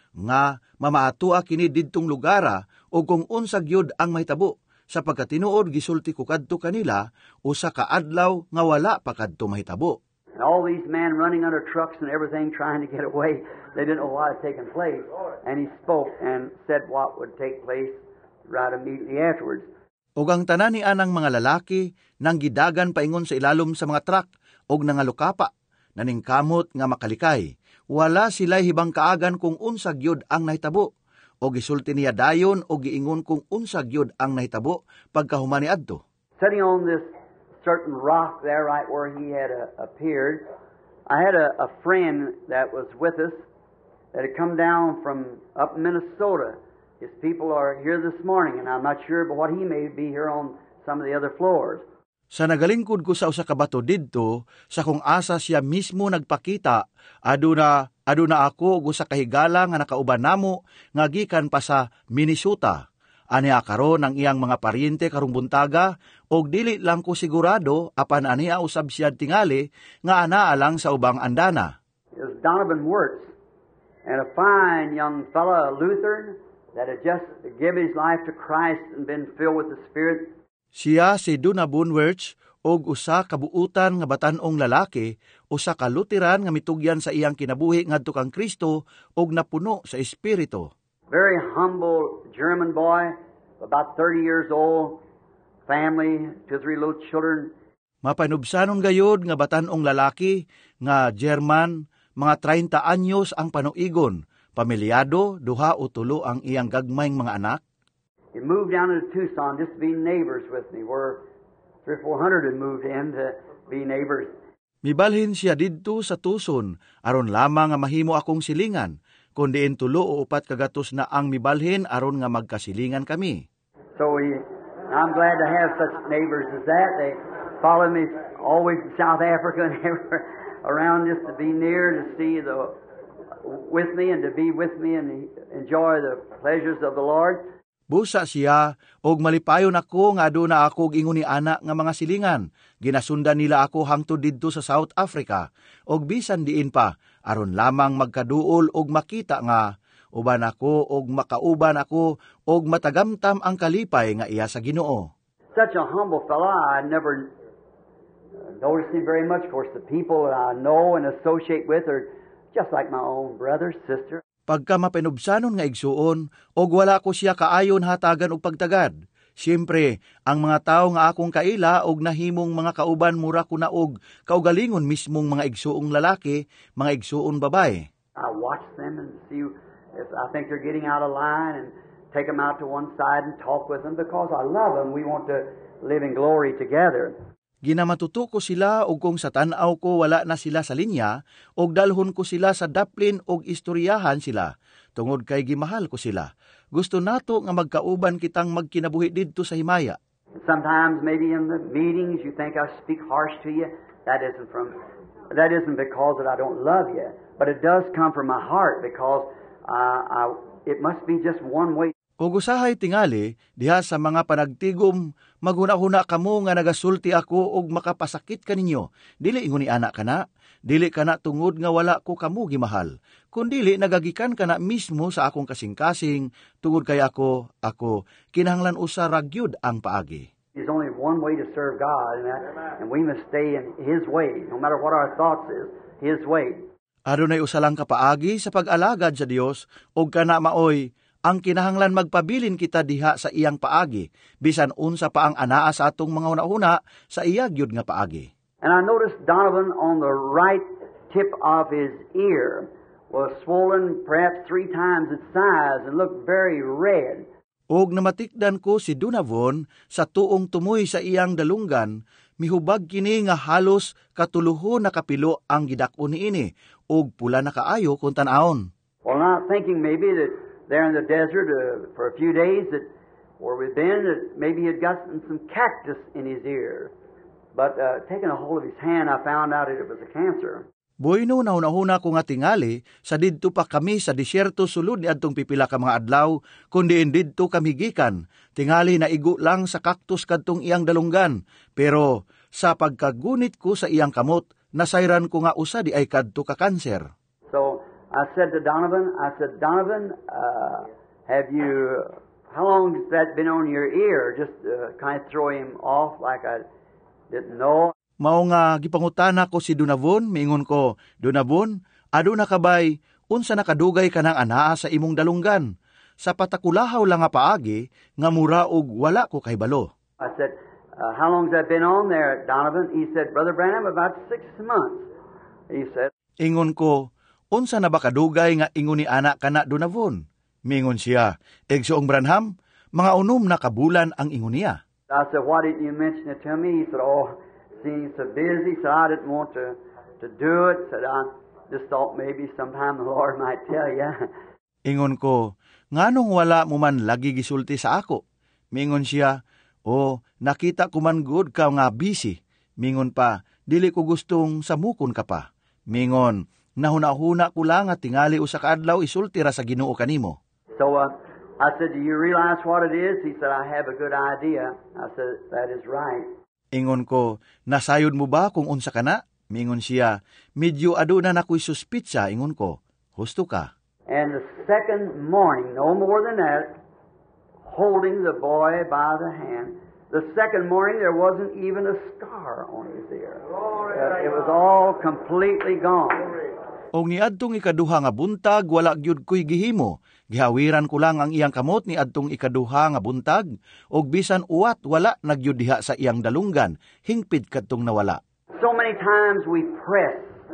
Nga mamaatua kini didtong lugara o kung unsag yod ang mahitabo. Sa pagkatinuod gisulti ko kadto kanila usa ka adlaw nga wala pa kadto mahitabo. And all these men running under trucks and everything trying to get away, they didn't know what had taken place. And he spoke and said what would take place right immediately afterwards. Og ang tanan ni anang mga lalaki nang gidagan paingon sa ilalom sa mga truck og nangalukapa, naningkamot nga makalikay. Wala sila'y hibang kaagan kung unsag yod ang nahitabo. O gisulti niya dayon o giingon kung unsag yod ang nahitabo pagkahuman ni adto. Sitting on this certain rock there right where he had appeared, I had a friend that was with us that had come down from up in Minnesota. His people are here this morning and I'm not sure but what he may be here on some of the other floors. Sa nagalingkod ko sa usa ka bato didto, sa kung asa siya mismo nagpakita, aduna ako og usa ka higala nga nakauban namo nga gikan pa sa Minnesota. Aniya karon ang iyang mga paryente karong buntaga og dili lang ko sigurado apan aniya usab siya tingali nga anaa lang sa ubang andana. It was Donovan Wirtz and a fine young fella, a Lutheran, that had just given his life to Christ and been filled with the Spirit. Siya si Donovan Wirtz og usa ka buutan nga batan-ong lalaki, usa ka Lutheran nga mitugyan sa iyang kinabuhi ngadto kang Kristo og napuno sa Espiritu. Very humble German boy, about 30 years old, family, 2-3 little children. Mapanubsanon gayod nga batan-ong lalaki nga German, mga 30 anyos ang panuigon, pamilyado, 2 o 3 ang iyang gagmayng mga anak. He moved down to Tucson just to be neighbors with me, where 300-400 had moved in to be neighbors. Mibalhin siya didto sa Tucson, aron lamang nga mahimo akong silingan, kundi 3 o 4 kagatos na ang mibalhin aron nga magkasilingan kami. So I'm glad to have such neighbors as that. They follow me always in South Africa and everywhere around just to be near, to see with me and to be with me and enjoy the pleasures of the Lord. Busa siya, og malipayon ako nga aduna ako gingon ni ana nga mga silingan. Ginasundan nila ako hangtod didto sa South Africa, og bisan diin pa, aron lamang magkaduol og makita nga, uban ako og makauban ako, og matagamtam ang kalipay nga iya sa Ginoo. Such a humble fella, I never noticed him very much. Of course, the people that I know and associate with are just like my own brother, sister. Pagka mapinubsanon nga igsuon, og wala ko siya kaayon hatagan og pagtagad. Siyempre, ang mga tao nga akong kaila og nahimong mga kauban mura ko na og kaugalingon mismong mga igsuong lalaki, mga igsuong babae. I watch them and see if I think they're getting out of line and take them out to one side and talk with them because I love them. We want to live in glory together. Ginamatuto ko sila og kung sa tan-aw ko wala na sila sa linya, og dalhon ko sila sa daplin og istoryahan sila, tungod kay gimahal ko sila. Gusto nato nga magkauban kitang magkinabuhi didto sa himaya. Sometimes maybe in the meetings you think I speak harsh to you. That isn't because that I don't love you, but it does come from my heart because it must be just one way. Og usahay tingali, diha sa mga panagtigom, maghuna-huna kamo nga nagasulti ako og makapasakit kaninyo. Dili ingon ni anak kana, dili kana tungod nga wala ko kamo gimahal, kundili nagagikan kana mismo sa akong kasing-kasing, tungod kay ako, kinahanglan usa ra gyud ang paagi. There's only one way to serve God, and we must stay in His way, no matter what our thoughts is, His way. Adunay usa lang ka paagi sa pag-alagad sa Dios, og kana maoy, ang kinahanglan magpabilin kita diha sa iyang paagi, bisan unsa pa ang anaa sa atong mga una-una sa iya gyud nga paagi. And I noticed Donovan on the right tip of his ear was swollen perhaps 3 times its size and looked very red. Og namatikdan ko si Donovan sa tuong tumoy sa iyang dalunggan, mihubag kini nga halos katuluho na kapilo ang gidakon niini, og pula na kaayo kung tan-aon. Well, not thinking maybe that there in the desert for a few days that where we've been, that maybe he had gotten some cactus in his ear. But taking a hold of his hand, I found out that it was a cancer. Boyno nauna-huna ko nga tingali, sa didto pa kami sa disyerto sulod ni adtong pipila ka mga adlaw, kundi didto kami gikan. Tingali na igo lang sa kaktus kadtong iyang dalunggan, pero sa pagkagunit ko sa iyang kamot, nasayran ko nga usa di ay kadto ka kanser. So I said to Donovan, how long has that been on your ear? Just kind of throw him off like I didn't know. Mao nga gipangutana ko si Donovan, miingon ko, Donovan, aduna kabay, unsa nakadugay ka ng anaa sa imong dalunggan? Sa patakulahaw lang nga paagi, nga mura og wala ko kay balo. I said, how long has that been on there, Donovan? He said, Brother Branham, about 6 months. He said, ingon ko, unsa na ba kadugay nga ingon ni anak kana Donovan? Mingon siya, Egsoong Branham, mga unom na kabulan ang ingon niya. I said, why didn't you mention it to me? He said, seems so busy, so I didn't want to do it. Said, I just thought maybe sometime the Lord might tell you. Ingon ko, nganong wala mo man lagi gisulti sa ako? Mingon siya, nakita ko man good ka nga busy. Mingon pa, dili ko gustong samukon ka pa. Mingon, nahuna-huna ko lang at tingali usa ka adlaw isulti ra sa Ginoo kanimo. So I said, do you realize what it is? He said, I have a good idea. I said, that is right. Ingon ko, nasayod mo ba kung unsa ka na? Mingon siya, medyo aduna na ko'y suspitsa, ingon ko, husto ka. And the second morning, no more than that, holding the boy by the hand, the second morning there wasn't even a scar on his ear. It was all completely gone. Og niadtong ikaduha nga buntag, wala gyud ko'y gihimo. Gihawiran ko lang ang iyang kamot ni adtong ikaduha nga buntag, og bisan uwat wala nagyud diha sa iyang dalunggan, hingpit kadtong nawala. So many times we press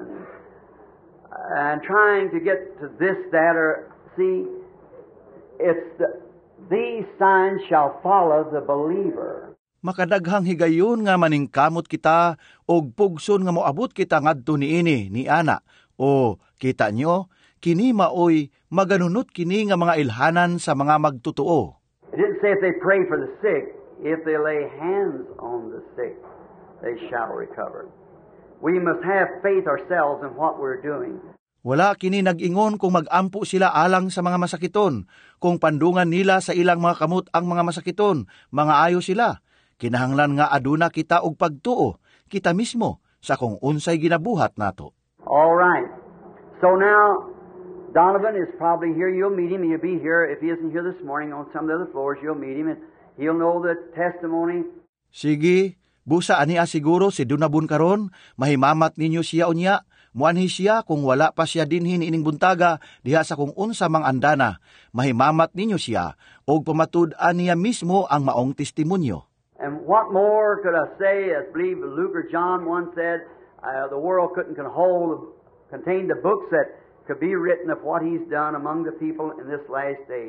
and trying to get to this, that, or see, it's these signs shall follow the believer. Makadaghang higayon nga maningkamot kita, og pugson nga moabot kita ngadto niini ni ana. O, kita nyo, kini maoy maganunot kini nga mga ilhanan sa mga magtutuo. It didn't say if they pray for the sick, if they lay hands on the sick, they shall recover. We must have faith ourselves in what we're doing. Wala kini nag-ingon kung mag-ampo sila alang sa mga masakiton, kung pandungan nila sa ilang mga kamot ang mga masakiton, mga ayo sila. Kinahanglan nga aduna kita og pagtuo, kita mismo, sa kung unsay ginabuhat nato. All right. So now, Donovan is probably here. You'll meet him. He'll be here. If he isn't here this morning on some of the other floors, you'll meet him and he'll know the testimony. Sige, busa ani siguro si Donovan karon, mahimamat ninyo siya unya. Muanhi siya kung wala pa siya dinhin ining buntaga diha sa kung unsa mang andana. Mahimamat ninyo siya og pamatud-an niya mismo ang maong testimonyo. And what more could I say? I believe Luke or John once said, the world couldn't contain the books that could be written of what he's done among the people in this last days.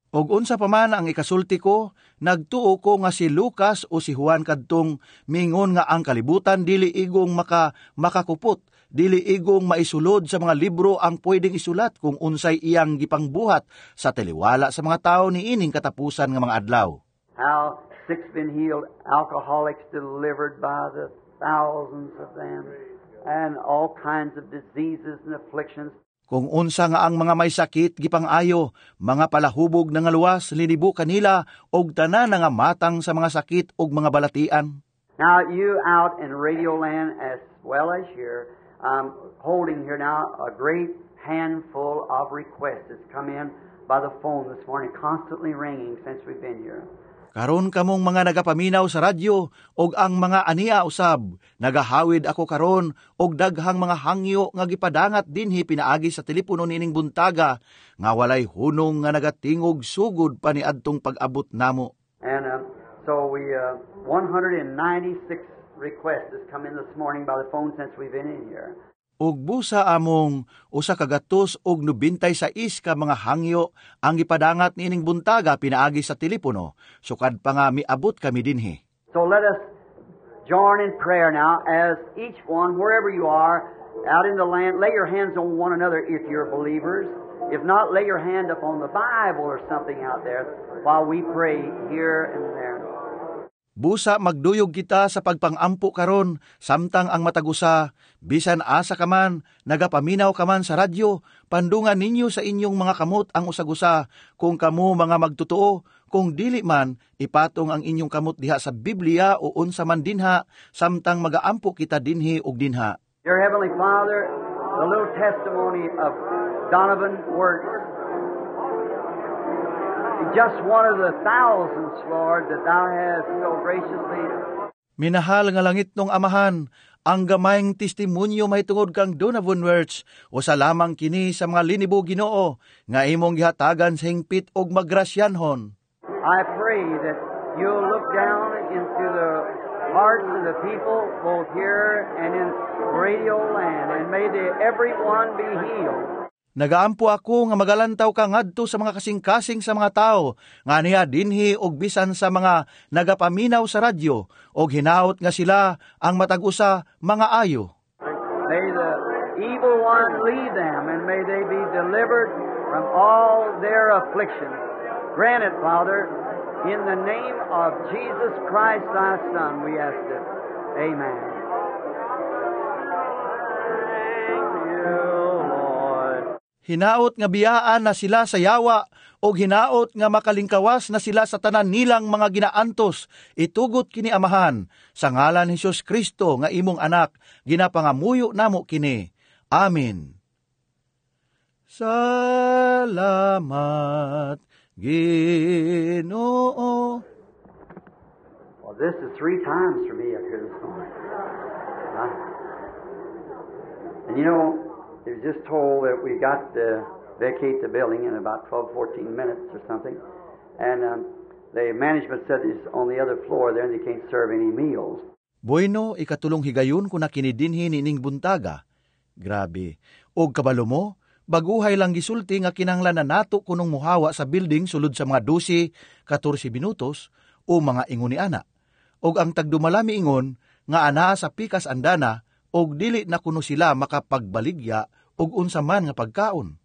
Og unsa pa man ang ikasulti ko, nagtuo ko nga si Lucas o si Juan kadtong mingon nga ang kalibutan dili igong makakupot, dili igong maisulod sa mga libro ang pwedeng isulat kung unsay iyang gipangbuhat sa taliwala sa mga tao niining katapusan nga mga adlaw. How sick's been healed, alcoholics delivered by the thousands of them, and all kinds of diseases and afflictions. Kung unsa nga ang mga may sakit gipang-ayo, mga palahubog na nga luwas linibo kanila og tanan nga matang sa mga sakit og mga balatian. Now you out in Radio Land as well as here, holding here now a great handful of requests that's come in by the phone this morning, constantly ringing since we've been here. Karon kamong mga nagapaminaw sa radyo og ang mga aniya usab, nagahawid ako karon og daghang mga hangyo nga gipadangat dinhi pinaagi sa telepono nining buntaga nga walay hunong nga nagatingog sugod pa ni adtong pag-abot namo. And so we 196 requests has come in this morning by the phone since we've been in here. Og busa among usa ka gatos og 96 ka mga hangyo ang gipadangat niining buntaga pinaagi sa telepono, sukad pa nga miabot kami dinhi. So let us join in prayer now as each one, wherever you are, out in the land, lay your hands on one another if you're believers. If not, lay your hand up on the Bible or something out there while we pray here and there. Busa magduyog kita sa pagpangampo karon, samtang ang matagusa, bisan asa ka man, nagapaminaw ka man sa radyo, pandungan ninyo sa inyong mga kamot ang usagusa, kung kamo mga magtotoo, kung dili man, ipatong ang inyong kamot diha sa Biblia o unsa man dinha, samtang magaampo kita dinhi og dinha. Dear Heavenly Father, the little testimony of Donovan Works, just one of the thousands, Lord, that Thou hast so graciously. Minahal nga langit nung Amahan, ang gamayng testimonyo mahitungod kang Donovan Works, o sa lamang kini sa mga linibo Ginoo nga imong gihatagan sa hingpit og magrasyanhon. I pray that You'll look down into the hearts of the people, both here and in Radio Land, and may everyone be healed. Nagaampo ako nga magalantaw ka ngadto sa mga kasing-kasing sa mga tao, nga niya dinhi og bisan sa mga nagapaminaw sa radyo, og hinaot nga sila ang matag-usa mga ayo. May the evil one lead them, and may they be delivered from all their afflictions. Grant it, Father, in the name of Jesus Christ, Thy Son, we ask it. Amen. Hinaot nga biyaan na sila sa yawa, o hinaot nga makalingkawas na sila sa tanan nilang mga ginaantos, itugot kini Amahan, sa ngalan ni Jesus Kristo nga imong anak, ginapangamuyo namo kini. Amen. Salamat, Ginoo. Well, this is 3 times for me up here this morning. And you know, it was just told that we got to vacate the building in about 12-14 minutes or something. And the management said it's on the other floor there and they can't serve any meals. Bueno, ikatulong higayon kung nakinidinhi nining buntaga. Grabe. Og kabalo mo, baguhay lang gisulti nga kinanglan na nato kunong muhawa sa building sulod sa mga 12-14 minutos o mga inguni ana. Og ang tagdumalami ingon nga anaa sa pikas andana og dili na kuno sila makapagbaligya og unsa man nga pagkaon.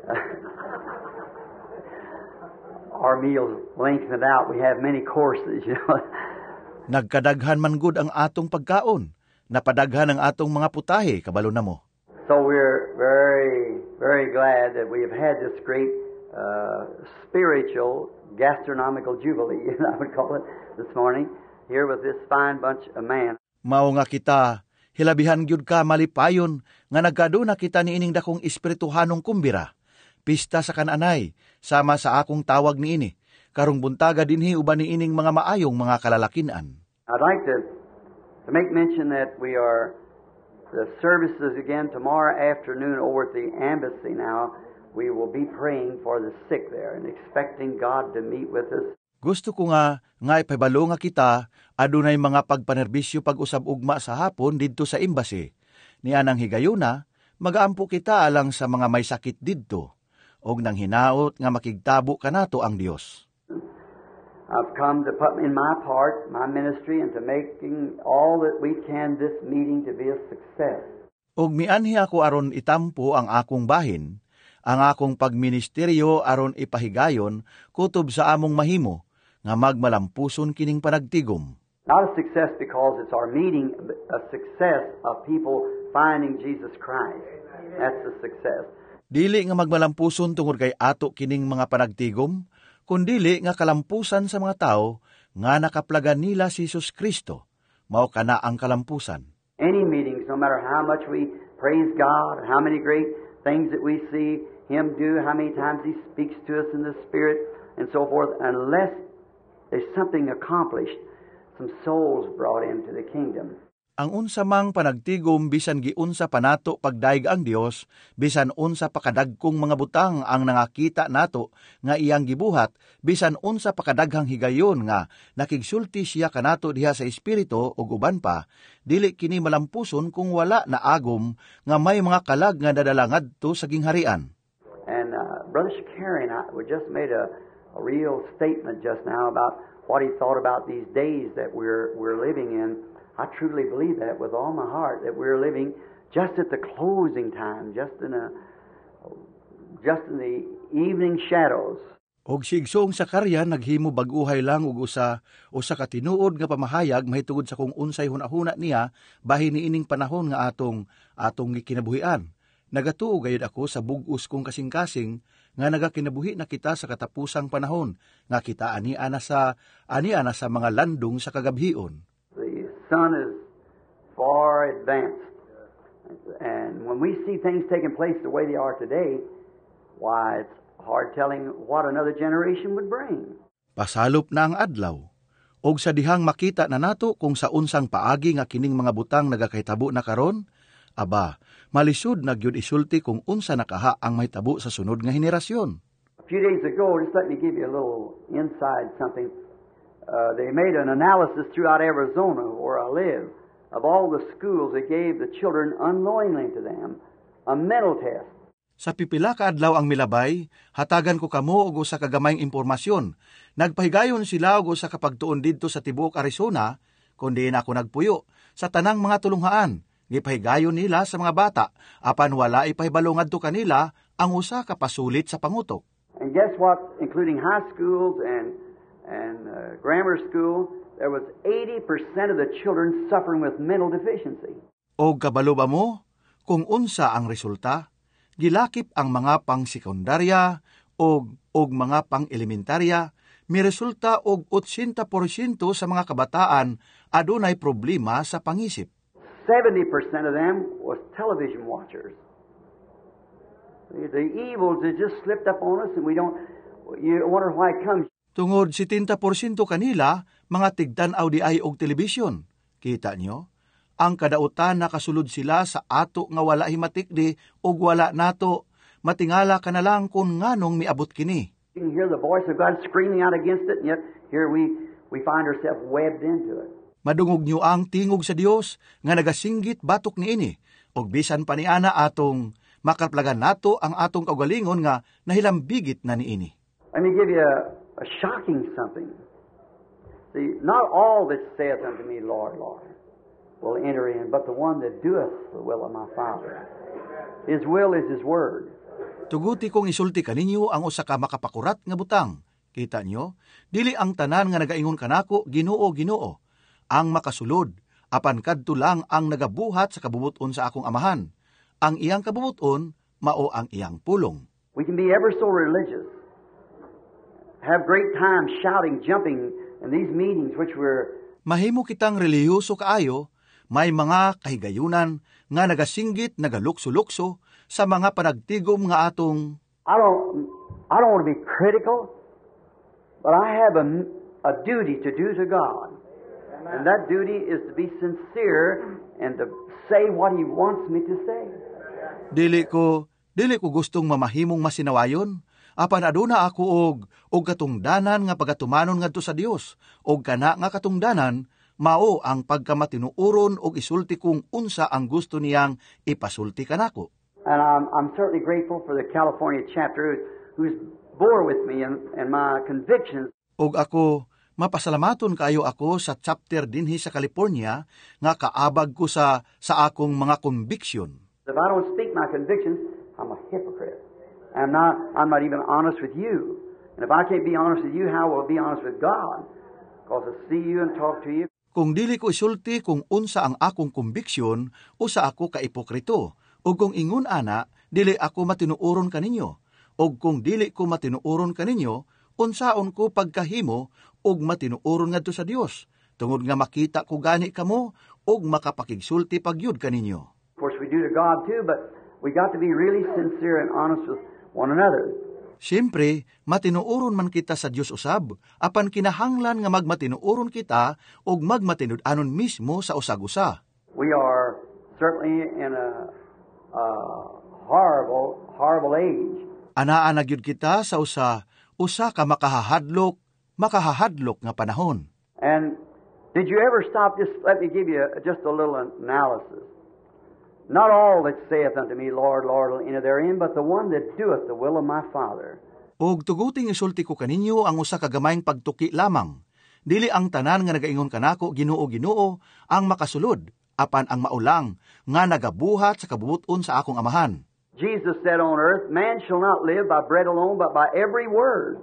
Our meals lengthened out. We have many courses, you know. Nagkadaghan man gud ang atong pagkaon. Napadaghan ang atong mga putahe, kabalo na mo. So we're very, very glad that we have had this great spiritual gastronomical jubilee, I would call it, this morning, here with this fine bunch of man. Mao nga kita, hilabihan gyud ka malipayon nga nagkaduna kita niining dakong espirituhanong kumbira. Pista sa kananay, sama sa akong tawag niini. Karong buntaga dinhi uban niining mga maayong mga kalalakinan. I'd like to make mention that we are the services again tomorrow afternoon over at the embassy now. We will be praying for the sick there and expecting God to meet with us. Gusto ko nga ipabalo nga kita, adunay mga pagpanerbisyo pag-usab ugma sa hapon didto sa embassy. Nianang higayuna, magaampo kita alang sa mga may sakit didto. og nang hinaot nga makigtabo kanato ang Dios. I've come to put in my part, my ministry, into making all that we can this meeting to be a success. Og mianhi ako aron itampo ang akong bahin, ang akong pagministeryo aron ipahigayon kutob sa among mahimo, nga magmalampuson kining panagtigom. Not a success because it's our meeting, but a success of people finding Jesus Christ. That's the success. Dili nga magmalampuson tungod kay ato kining mga panagtigom, kundili nga kalampusan sa mga tao nga nakaplagan nila si Jesus Kristo. Mao kana ang kalampusan. Any meetings, no matter how much we praise God, how many great things that we see Him do, how many times He speaks to us in the Spirit, and so forth, unless there's something accomplished, some souls brought into the kingdom. Ang unsa mang panagtigom bisan giunsa panato pagdaig ang Dios, bisan unsa pakadagkong mga butang ang nangakita nato nga iyang gibuhat, bisan unsa pakadaghang higayon nga nakigsulti siya kanato diha sa espiritu ug uban pa, dili kini malampuson kung wala na agom nga may mga kalag nga dadala ngadto sa gingharian. And Brother Shakarian we just made a real statement just now about what he thought about these days that we're living in. I truly believe that with all my heart, that we're living just at the closing time, just in the evening shadows. Og sigsong sa karya naghimo bag-uhay lang og usa ka tinuod nga pamahayag mahitungod sa kung unsay hunahuna niya bahin niining panahon nga atong gikinabuhian. Nagatuo gayud ako sa bug-os kong kasing-kasing nga nagakinabuhi na kita sa katapusang panahon nga kita ania sa mga landong sa kagabhion. The sun is far advanced, and when we see things taking place the way they are today, why, it's hard telling what another generation would bring. Pasalop na ang adlaw, og sa dihang makita na nato kung sa unsang paagi nga kining mga butang nagakahitabo na karon, aba, malisud na gyud isulti kung unsa nakaha ang mahitabo sa sunod nga henerasyon. A few days ago, just let me give you a little inside something. They made an analysis throughout Arizona, where I live, of all the schools that gave the children unknowingly to them a mental test. Sa pipila ka adlaw ang milabay, hatagan ko kamo og usa ka gamayng impormasyon. Nagpahigayon sila og usa ka pagtuon didto sa tibuok Arizona, kundi na ako nagpuyo sa tanang mga tulunghaan. Gipahigayon nila sa mga bata, apan wala ipahibalo ngadto kanila ang usa ka pasulit sa pangutok. And guess what? Including high schools and grammar school, there was 80% of the children suffering with mental deficiency. O kabalo ba mo? Kung unsa ang resulta, gilakip ang mga pang-sekundarya o mga pang-elementarya, may resulta og 80% sa mga kabataan adunay problema sa pangisip. 70% of them was television watchers. The evils that just slipped up on us, and you wonder why it comes. Tungod 70% kanila, mga tigtanaw di ay og telebisyon. Kita nyo? Ang kadautan nakasulod sila sa ato nga wala himatikdi og wala nato. Matingala ka na lang kung nganong miabot kini. You can hear the voice of God screaming out against it, and yet here we find ourselves webbed into it. Madungog nyo ang tingog sa Dios nga nagasinggit batok niini, og bisan pa ni ana atong makaplagan nato ang atong kaugalingon nga nahilambigit na niini. Let me give you a shocking something. See, not all that saith unto me, Lord, Lord, will enter in, but the one that doeth the will of my Father. His will is His word. Tuguti kong isulti kaninyo ang usa ka makapakurat nga butang. Kita nyo, dili ang tanan nga nagaingon kanako, Ginoo, Ginoo, ang makasulod, apan kadto lang ang nagabuhat sa kabubuton sa akong amahan. Ang iyang kabubuton, mao ang iyang pulong. We can be ever so religious, have great time shouting, jumping in these meetings which we're... Mahimo kitang relihiyoso kaayo, may mga kahigayunan nga nagasinggit, nagalukso-lukso sa mga panagtigom nga atong... I don't want to be critical, but I have a duty to do to God. And that duty is to be sincere and to say what He wants me to say. Dili ko gustong mamahimong masinawayon, apan aduna ako og katungdanan nga pagatumanon ngadto sa Dios, og kana nga katungdanan mao ang pagkamatinuoron og isulti kung unsa ang gusto niyang ipasulti kanako. And I'm certainly grateful for the California chapter who's bore with me and my convictions. Og ako, mapasalamaton kaayo ako sa chapter dinhi sa California nga kaabag ko sa akong mga conviction. If I don't speak my convictions, I'm a hypocrite. I'm not even honest with you. And if I can't be honest with you, how will I be honest with God? Because I see you and talk to you. Kung dili ko isulti kung unsa ang akong conviction, usa ako ka ipokrito. O kung ingon ana, dili ako matinuoron kaninyo. O kung dili ko matinuoron kaninyo, unsaon ko pagkahimo og matinuoron ngadto sa Dios. Tungod nga makita ko gani kamo og makapakigsulti pagyud kaninyo. Of course, we do to God too, but we got to be really sincere and honest with one another. Siyempre, matinuoron man kita sa Dios usab, apan kinahanglan nga magmatinuoron kita og magmatinud-anon mismo sa usag-usa. We are certainly in a horrible age. Anaa na gyud kita sa usa ka makahahadlok nga panahon. And did you ever stop, just let me give you just a little analysis. Not all that saith unto me, Lord, Lord, will enter therein, but the one that doeth the will of my Father. Og tuguting isulti ko kaninyo ang usa ka gamayng pagtuki lamang. Dili ang tanan nga nagaingon kanako Ginoo Ginoo ang makasulod, apan ang maulang nga nagabuhat sa kabubuton sa akong Amahan. Jesus said on earth, man shall not live by bread alone, but by every word.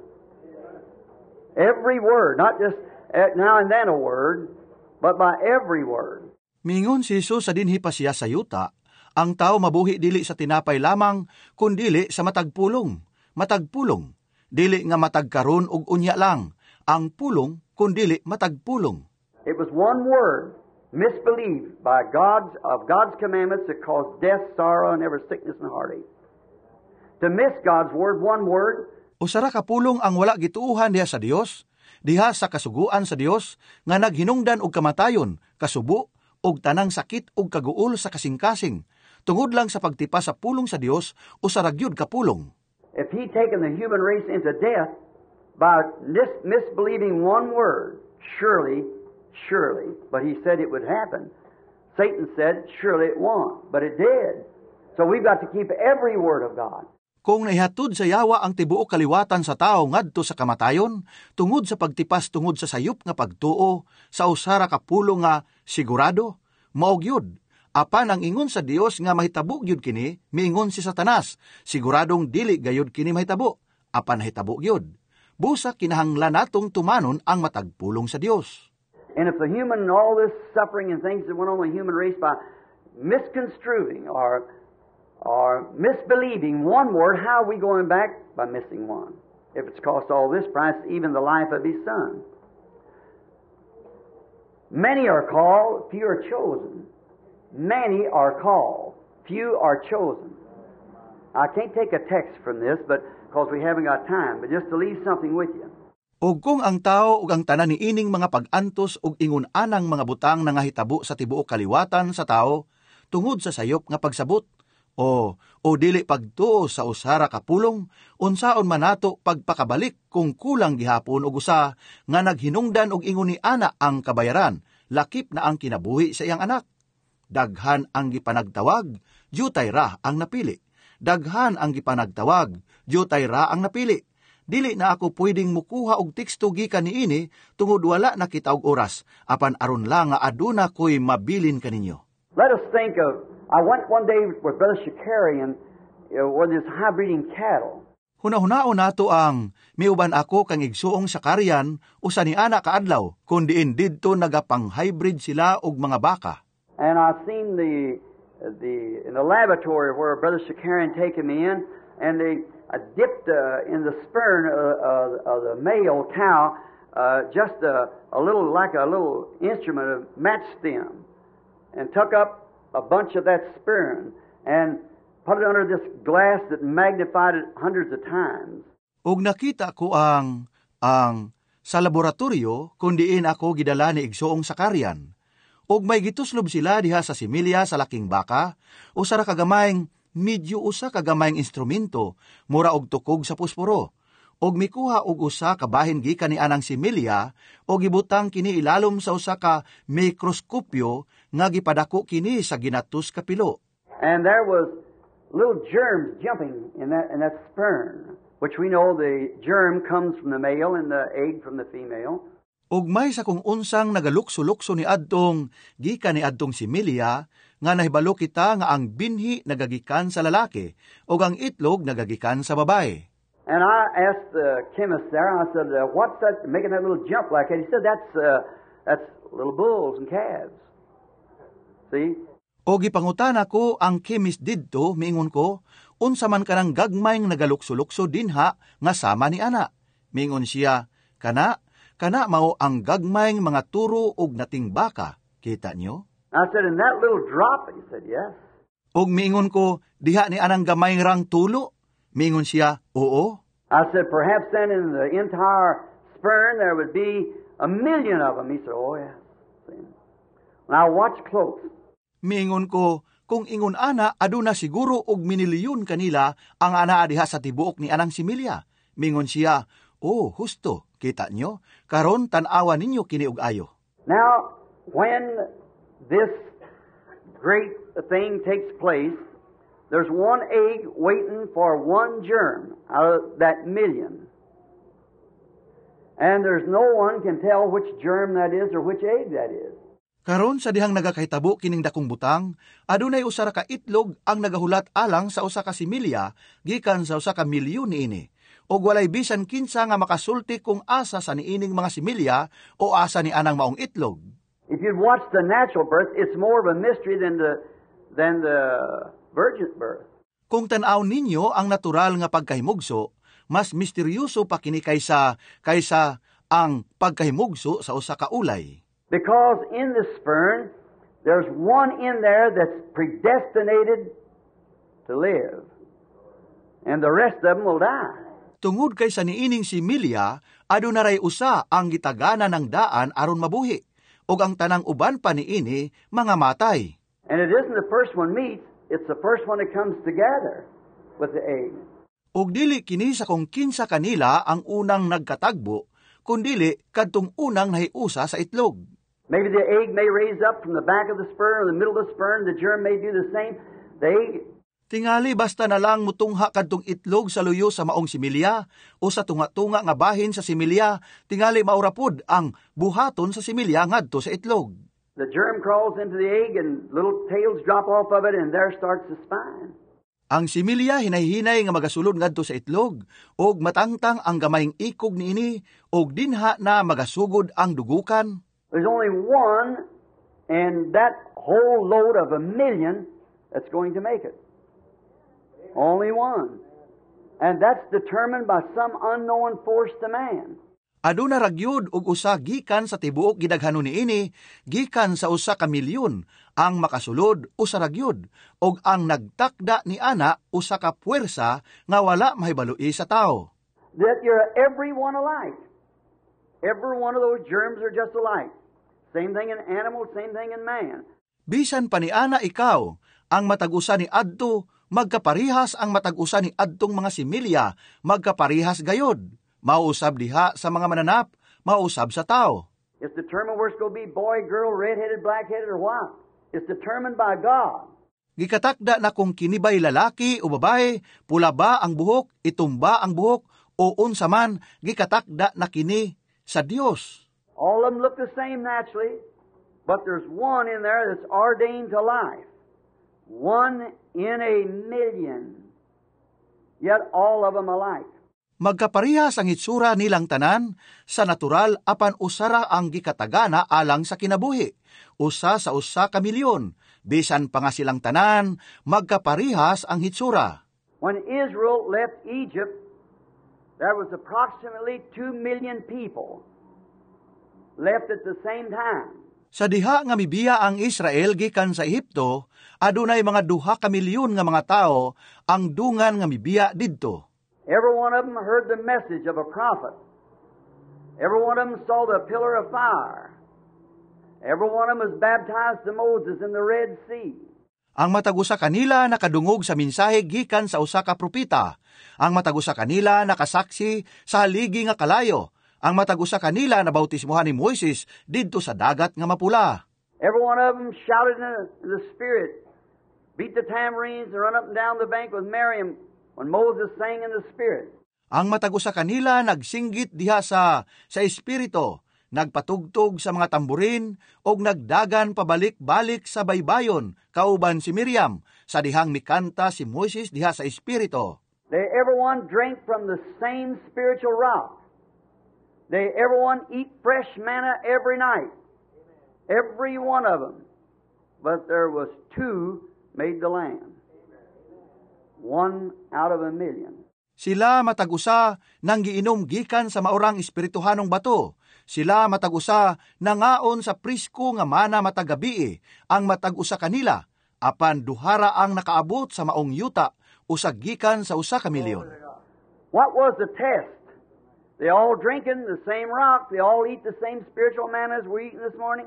Every word, not just now and then a word, but by every word. Mingon si Jesus sa dinhi pa siya sa yuta, ang tao mabuhi dili sa tinapay lamang, kundili sa matagpulong. Matagpulong, dili nga matagkaron og unya lang. Ang pulong, kundili matagpulong. It was one word, misbelieved by God's commandments that caused death, sorrow, and every sickness and heartache. To miss God's word, one word. Usara ka pulong ang wala gituuhan diha sa Dios, diha sa kasuguan sa Dios, nga naghinungdan og kamatayon, kasubo, og tanang sakit og kaguol sa kasing-kasing, tungod lang sa pagtipa sa pulong sa Dios o sa ragyod kapulong. If He taken the human race into death by misbelieving one word, surely, but He said it would happen. Satan said, surely it won't, but it did. So we've got to keep every word of God. Kung naihatod sa yawa ang tibuok kaliwatan sa tao ngadto sa kamatayon, tungod sa pagtipas tungod sa sayop nga pagtuo, sa usara ka pulong nga sigurado, maog yun. Apan ang ingon sa Dios nga mahitabo gyud kini, miingon si Satanas, siguradong dili gayud kini mahitabo, apan mahitabo gyud. Busa kinahanglan natong tumanon ang matagpulong sa Dios. And if the human, all this suffering and things that went on in the human race by misconstruing or misbelieving one word, how are we going back? By missing one. If it's cost all this price, even the life of His Son. Many are called, few are chosen. Many are called, few are chosen. I can't take a text from this, but because we haven't got time, but just to leave something with you. Og kung ang tao ug ang tanan niining mga pag-antos ug ingon anang mga butang nangahitabo sa tibuok kaliwatan sa tao tungod sa sayop nga pagsabot, o dili pagtuo sa usara ka pulong, unsaon man nato pagpakabalik kung kulang gihapon og usa nga naghinungdan og ingon ni ana ang kabayaran, lakip na ang kinabuhi sa iyang anak. Daghan ang gipanagtawag, jutay ra ang napili. Daghan ang gipanagtawag, jutay ra ang napili. Dili na ako pwedeng mukuha og teksto gikan niini tungod wala na kita og oras, apan aron lang nga aduna ko'y mabilin kaninyo. Let us think of, I went one day with Brother Shakarian with his high-breeding cattle. Hunahunao nato ang miuban ako kang igsuong sa karyan o sa ni ana kaadlaw, kundi didto nagapang-hybrid sila og mga baka. And I seen in the laboratory where Brother Shakarian taken me in, and they dipped in the sperm of the male cow just a little, like a little instrument of match stem, and took up a bunch of that sperm and put it under this glass that magnified it hundreds of times. Og nakita ko ang sa laboratorio kundiin ako gidala ni igsuong sa karyan. Og may gituslob sila diha sa similya sa laking baka o sa kagamay medyo usa kagamay instrumento mura og tukog sa pusporo. Og mikuha og usa ka bahin gikan ni anang similya og gibutang kini ilalom sa usa ka mikroskopyo nga gipadako kini sa ginatus ka pilo. And there was little germs jumping in that sperm which we know the germ comes from the male and the egg from the female. Ug may sa kung unsang nagalukso-lukso ni adtong gikan ni adtong similya nga nahibalo kita nga ang binhi nagagikan sa lalaki ug ang itlog nagagikan sa babae. And I asked the chemist there, I said, what's that making that little jump like that? He said, that's little bulls and calves. See? O gipangutana ko ang chemist didto, miingon ko, unsa man kanang gagmayng nagalukso-lukso dinha nga sama ni ana. Miingon siya, kana mao ang gagmayng mga turo ug nating baka. Kita niyo? I said, in that little drop? He said, yes. Og miingon ko, diha ni anang gamay rang tulo? Miingon siya, oo. I said, perhaps then in the entire sperm there would be 1,000,000 of them. He said, oh, yes. Now watch close. Miingon ko, kung ingon ana, aduna siguro og minilyon kanila ang anaa diha sa tibuok ni anang similya. Miingon siya, oh, husto, kita nyo, karon tan-awa ninyo kini og ayo. Now, when this great thing takes place, there's one egg waiting for one germ out of that 1,000,000. And there's no one can tell which germ that is or which egg that is. Karon sa dihang nagakahitabo kining dakong butang, adunay usa ra ka itlog ang nagahulat alang sa usa ka similya gikan sa usa ka milyon niini. Og walay bisan kinsa nga makasulti kung asa sa niining mga similya o asa ni anang maong itlog. If you'd watch the natural birth, it's more of a mystery than the virgin birth. Kung tan-aw ninyo ang natural nga pagkahimugso, mas misteryoso pa kini kaysa ang pagkahimugso sa usa ka ulay. Because in the sperm, there's one in there that's predestinated to live. And the rest of them will die. Tungod kay sa niining similya, aduna ray usa ang gitagana ng daan aron mabuhi, ug ang tanang uban pa niini mga matay. And it isn't the first one meets, it's the first one that comes together with the egg. Ug dili kini sa kung kinsa kanila ang unang nagkatagbo, kundili kadtong unang nahiusa sa itlog. Maybe the egg may raise up from the back of the sperm or the middle of the sperm, the germ may do the same. The egg... Tingali basta na lang mutungha kadtong itlog sa luyo sa maong similya o sa tunga-tunga nga bahin sa similya, tingali maurapod ang buhaton sa similya ngadto sa itlog. The germ crawls into the egg and little tails drop off of it and there starts the spine. Ang similya hinay-hinay nga magasulod ngadto sa itlog og matangtang ang gamayng ikog niini og dinha na magasugod ang dugukan. There's only one and that whole load of 1,000,000 that's going to make it. Only one. And that's determined by some unknown force to man. Aduna ragyod og usa gikan sa tibuok gidaghanon niini, gikan sa usa ka milyon ang makasulod usa ragyod og ang nagtakda ni ana usa ka puwersa nga wala mahibaloi sa tao. That you're everyone alike. Every one of those germs are just alike. Same thing in animals, same thing in man. Bisan pa ni ana ikaw, ang matag-usa ni adto magkaparihas ang matag-usa ni adtong mga similya, magkaparihas gayod. Mausab diha sa mga mananap, mausab sa tao. It's determined where it's going to be boy, girl, red-headed, black-headed, or what. It's determined by God. Gikatakda na kung kinibay lalaki o babae, pula ba ang buhok, itumba ang buhok, o unsa man, gikatakda na kini sa Dios. All of them look the same naturally, but there's one in there that's ordained to life. One in 1,000,000. Yet all of them alike. Magkaparihas ang itsura nilang tanan, sa natural apan usara ang gikatagana alang sa kinabuhi, usa sa usa ka milyon, bisan pa nga silang tanan, magkaparihas ang itsura. When Israel left Egypt, there was approximately 2,000,000 people left at the same time. Sa diha nga mibiya ang Israel gikan sa Ehipto, adunay mga 2 ka milyon nga mga tao ang dungan nga mibiya didto. Every one of them heard the message of a prophet. Every one of them saw the pillar of fire. Every one of them was baptized to Moses in the Red Sea. Ang matag-usa kanila nakadungog sa mensahe gikan sa usa ka propeta. Ang matag-usa kanila nakasaksi sa haligi nga kalayo. Ang matag-usa kanila nabautismohan ni Moises didto sa dagat nga mapula. Every one of them shouted in the Spirit, beat the tambourines and run up and down the bank with Miriam when Moses sang in the Spirit. Ang matag-usa kanila nagsinggit diha sa espirito, nagpatugtog sa mga tamburin, og nagdagan pabalik-balik sa baybayon, kauban si Miriam, sa dihang mikanta si Moises diha sa espirito. They everyone drank from the same spiritual rock. They everyone eat fresh manna every night. Every one of them. But there was 2 made the land. 1 out of 1,000,000. Sila matag-usa nang giinom gikan sa maurang espirituhanong bato. Sila matag-usa nangaon sa prisko nga mana matagabi. Ang matag-usa kanila, apan duhara ang nakaabot sa maong yuta, usag gikan sa 1,000,000. What was the test? They all drinking the same rock. They all eat the same spiritual manna as we're eating this morning.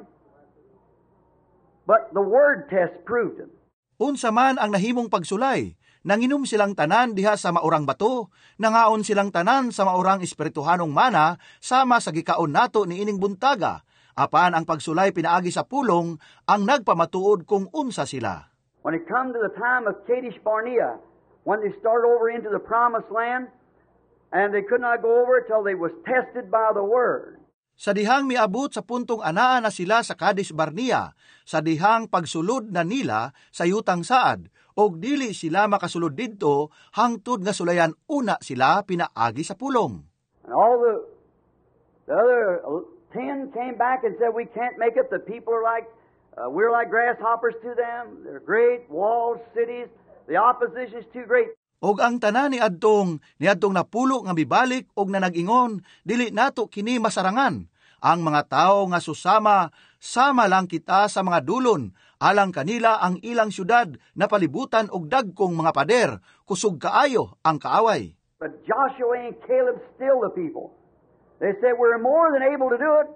But the word test proved it. Unsa man ang nahimong pagsulay, nanginom silang tanan diha sa maurang bato, nangaon silang tanan sa maurang espirituhanong mana, sama sa gikaon nato ni ining buntaga. Apan ang pagsulay pinaagi sa pulong, ang nagpamatuod kung unsa sila. When it come to the time of Kadesh Barnea, when they started over into the promised land, and they could not go over till they was tested by the word. Sa dihang miabot sa puntong anaa na sila sa Kadesh Barnea, sa dihang pagsulod na nila sa yutang saad, og dili sila makasulod didto hangtod nga sulayan una sila pinaagi sa pulong. And all the other 10 came back and said, we can't make it. The people are like, we're like grasshoppers to them. They're great walls, cities. The opposition is too great. Og ang tanan ni adtong napulo nga mibalik og na nag-ingon, dili nato kini masarangan. Ang mga tao nga susama, sama lang kita sa mga dulon, alang kanila ang ilang syudad na palibutan og dagkong mga pader, kusog kaayo ang kaaway. But Joshua and Caleb still the people. They said, we're more than able to do it.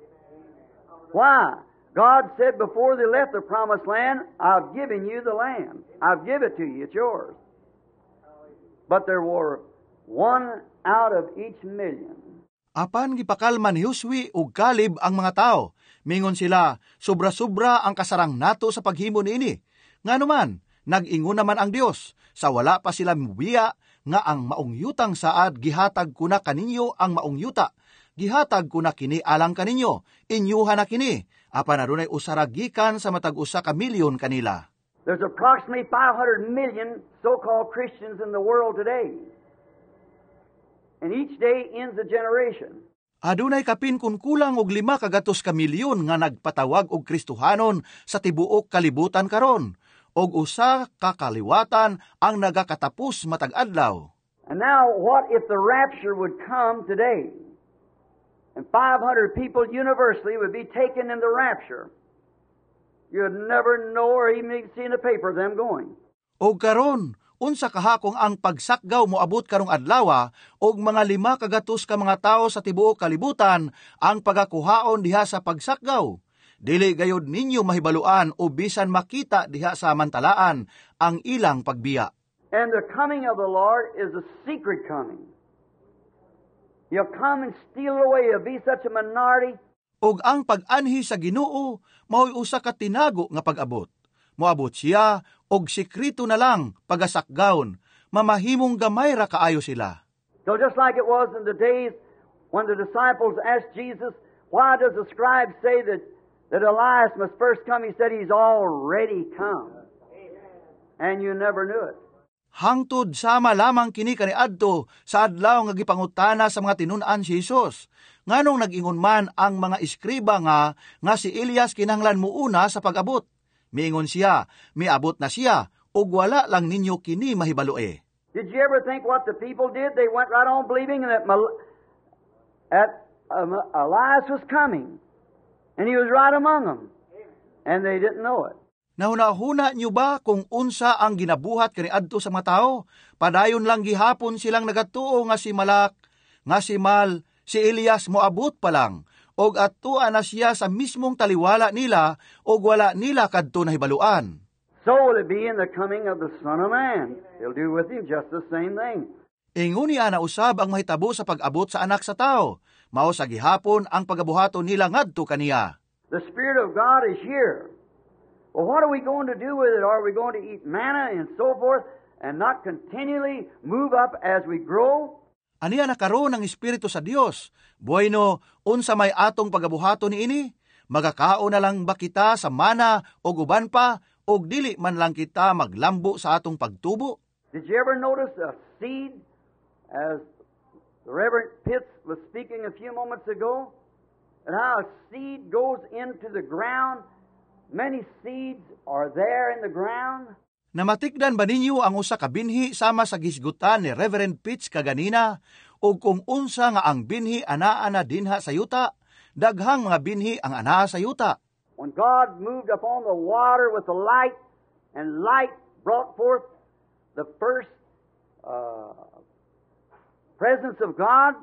Why? God said before they left the promised land, I've given you the land. I've given it to you. It's yours. But there were 1 out of each 1,000,000. Apan gipakalman ni Josue ug Caleb ang mga tao. Mingon sila, sobra-sobra ang kasarang nato sa paghimo niini. Nganuman, nag-ingon naman ang Dios, sa wala pa sila mubiya nga ang maong yutang saad gihatag kuna kaninyo ang maong yuta. Gihatag kuna kini alang kaninyo, inyuha na kini. Apan adunay usaragikan sa matag-usa ka milyon kanila. There's approximately 500 million so-called Christians in the world today. And each day ends a generation. Adunay kapin kun kulang og 5 kagatos ka milyon nga nagpatawag og Kristohanon sa tibuok kalibutan karon. Og usa ka kaliwatan ang nagakatapos matag adlaw. And now what if the rapture would come today? And 500 people universally would be taken in the rapture. You'd never know or even see in the paper them going. Og karon, unsa kahakong ang pagsakgaw moabot karong adlaw, og mga 5 kagatos ka mga tao sa tibuok kalibutan ang pagakuhaon diha sa pagsakgaw. Dili gayud ninyo mahibaluan o bisan makita diha sa mantalaan ang ilang pagbiya. And the coming of the Lord is a secret coming. He'll come and steal away. He'll be such a minority. Og ang pag-anhi sa Ginoo mao'y usa ka tinago nga pag-abot. Moabot siya og sekreto na lang pagasakgawon, mamahimong gamay ra kaayo sila. So just like it was in the days when the disciples asked Jesus, why does the scribe say that Elias must first come? He said he's already come. And you never knew it. Hangtod sama lamang kini kaniadto sa adlaw nga gipangutana sa mga tinun-an si Hesus. Nganong nag-ingon man ang mga iskriba nga si Elias kinahanglan muuna sa pag-abot. Miingon siya, miabot na siya, ug wala lang ninyo kini mahibalue. Did you ever think what the people did? They went right on believing that Elias was coming. And he was right among them. And they didn't know it. Nahuna-huna niyo ba kung unsa ang ginabuhat kaniadto sa mga tao? Padayon lang gihapon silang nagatuo nga si Malak, nga si Mal, si Elias moabot pa lang. Og atuan na siya sa mismong taliwala nila, og wala nila kadto nahibaluan. So will it be in the coming of the Son of Man. He'll do with him just the same thing. Inguni ana usab ang mahitabo sa pag-abot sa anak sa tao. Mao sa gihapon ang pagabuhaton nila ngadto kaniya. The Spirit of God is here. Well, what are we going to do with it? Are we going to eat manna and so forth and not continually move up as we grow? Aniya nakaroon ng Espiritu sa Dios. Bueno, unsa may atong pagabuhaton niini? Magakao na lang ba kita sa mana o uban pa, o dili man lang kita maglambo sa atong pagtubo? Did you ever notice a seed, as the Reverend Pitts was speaking a few moments ago, and how a seed goes into the ground? Many seeds are there in the ground. Namatikdan ba ninyo ang usa ka binhi sama sa gisgutan ni Reverend Pitts kaganina, o kung unsa nga ang binhi anaa na dinha sa yuta? Daghang mga binhi ang anaa sa yuta. When God moved upon the water with the light, and light brought forth the first presence of God,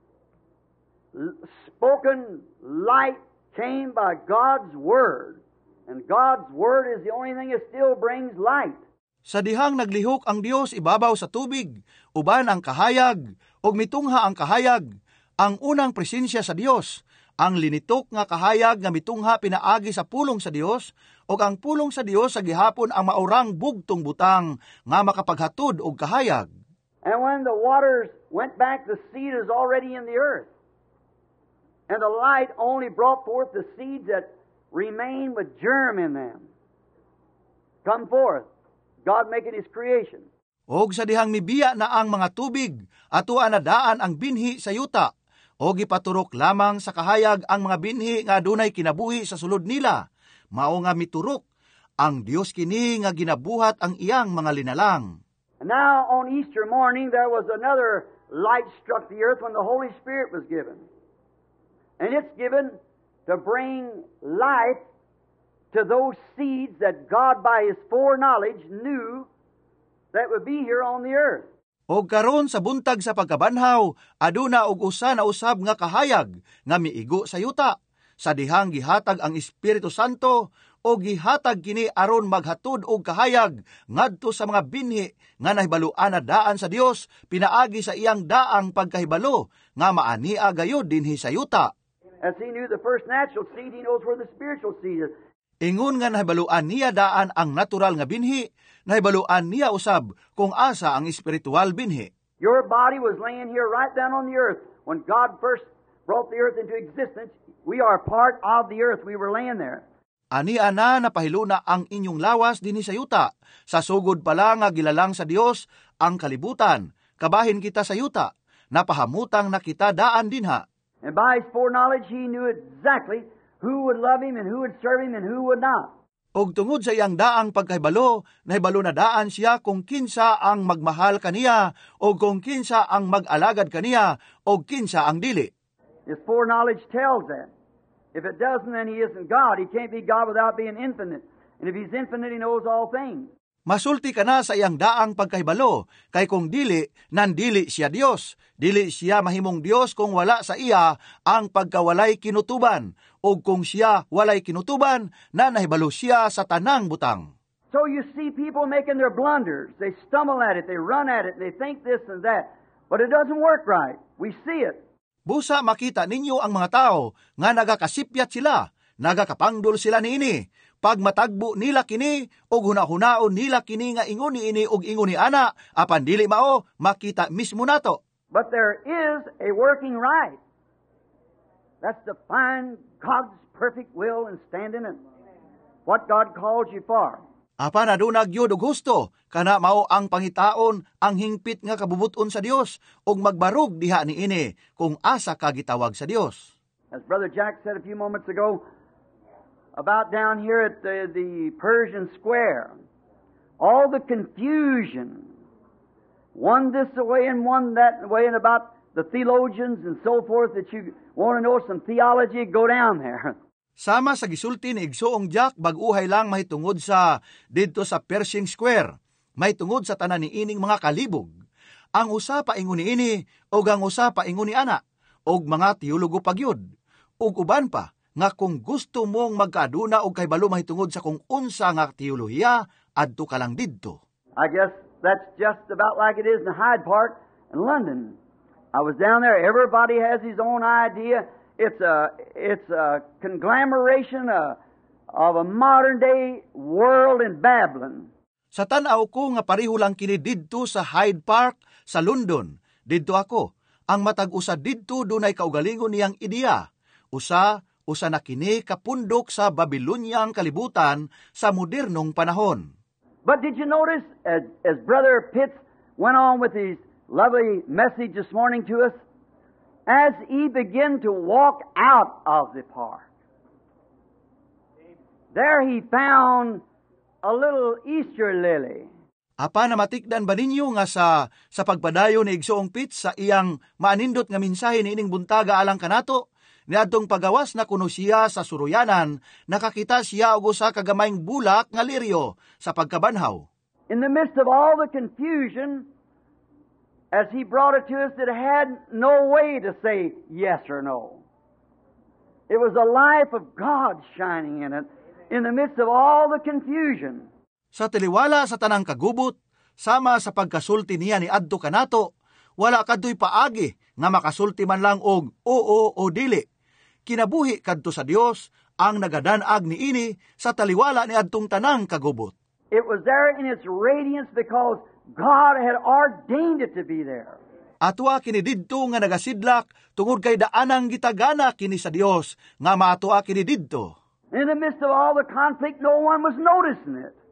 spoken light came by God's Word. And God's Word is the only thing that still brings light. Sa dihang naglihok ang Dios ibabaw sa tubig, uban ang kahayag, ug mitungha ang kahayag, ang unang presensya sa Dios, ang linitok nga kahayag nga mitungha pinaagi sa pulong sa Dios, ug ang pulong sa Dios sa gihapon ang maurang bugtong butang nga makapaghatod og kahayag. And when the waters went back, the seed is already in the earth. And the light only brought forth the seeds that remain with germ in them. Come forth. God making His creation. Og sa dihang mibiya na ang mga tubig, atuan na daan ang binhi sa yuta, o gipaturok lamang sa kahayag ang mga binhi nga adunay kinabuhi sa sulod nila. Mao nga miturok, ang Dios kini nga ginabuhat ang iyang mga linalang. And now on Easter morning there was another light struck the earth when the Holy Spirit was given. And it's given to bring life to those seeds that God by His foreknowledge knew that would be here on the earth. Og karon sa buntag sa pagkabanhaw, aduna og usa na usab nga kahayag nga miigo sa yuta. Sa dihang gihatag ang Espiritu Santo, o gihatag kini aron maghatod og kahayag ngadto sa mga binhi nga nahibaluan na daan sa Dios pinaagi sa iyang daang pagkahibalo nga maania gayud dinhi sa yuta. As He knew the first natural seed, He knows where the spiritual seed is. Ingon nga nahibaluan niya daan ang natural nga binhi, nahibaluan niya usab kung asa ang espiritual binhi. Your body was laying here right down on the earth. When God first brought the earth into existence, we are part of the earth. We were laying there. Ani ana napahiluna ang inyong lawas dinhi sa yuta. Sa sugod pa lang nga gilalang sa Dios ang kalibutan, kabahin kita sa yuta. Napahamutang na kita daan dinha. And by His foreknowledge, He knew exactly who would love Him and who would serve Him and who would not. Og tungod sa iyang daang pagkahibalo, nahibalo na daan siya kung kinsa ang magmahal kaniya, o kung kinsa ang mag-alagad kaniya, o kinsa ang dili. His foreknowledge tells that. If it doesn't, then He isn't God. He can't be God without being infinite. And if He's infinite, He knows all things. Masulti ka na sa iyang daang pagkahibalo, kay kung dili, nandili siya Dios. Dili siya mahimong Dios kung wala sa iya ang pagkawalay kinutuban, o kung siya walay kinutuban, na nahibalo siya sa tanang butang. So you see people making their blunders. They stumble at it, they run at it, they think this and that. But it doesn't work right. We see it. Busa makita ninyo ang mga tao nga nagakasipyat sila, nagakapangdol sila niini. Pag matagbo nila kini, og hunahunaon nila kini nga ingon niini og ingon ni ana, apan dili mao, makita mismo nato. But there is a working right. That's to find God's perfect will and stand in it. What God calls you for. Apan adunag yun og husto, kana mao ang pangitaon, ang hingpit nga kabubuton sa Dios, og magbarog diha niini kung asa ka gitawag sa Dios. As Brother Jack said a few moments ago, about down here at the Persian Square, all the confusion, one this way and one that way, and about the theologians and so forth, that you want to know some theology, go down there. Sama sa gisulti ni Igsoong Jack, baguhay lang mahitungod sa didto sa Pershing Square, mahitungod sa tanan ni ining mga kalibog. Ang usa pa ingon niini, og ang usa pa ingon ni ana, og mga teologo pagyud, og uban pa, nga kung gusto mong magkaaduna og kahibalo mahitungod sa kung unsa nga teolohiya, adto ka lang didto. I guess that's just about like it is in Hyde Park in London. I was down there, everybody has his own idea. It's a conglomeration of a modern day world in Babylon. Sa tanaw ko nga pareho lang kini didto sa Hyde Park sa London. Didto ako, ang matag usa didto dunay kaugalingon niyang ideya, usa na kini kapundok sa Babilonyang kalibutan sa modernong panahon. But did you notice, as Brother Pitts went on with his lovely message this morning to us, as he began to walk out of the park, there he found a little Easter lily. Apa na matikdan ba ninyo nga sa pagpadayon ni Igsoong Pitts sa iyang maanindot nga mensahe ni ining buntaga alang kanato? Niadtong pagawas na kuno siya sa suruyanan, nakakita siya og usa ka gamayng bulak nga liryo sa pagkabanhaw. In the midst of all the confusion, as he brought it to us, it had no way to say yes or no. It was the life of God shining in it, in the midst of all the confusion. Sa tiliwala sa tanang kagubot, sama sa pagkasulti niya ni adto kanato, wala kadtoy paagi nga makasulti man lang og oo o dili. Kinabuhi kadto sa Dios ang nagadanag ni ini sa taliwala ni adtong tanang kagubot. It was there in its radiance because God had ordained it to be there. Atua kini didto nga nagasidlak tungod kay daanang gitagana kini sa Dios nga maatua kini didto. In the midst of all the conflict, no one was noticing it.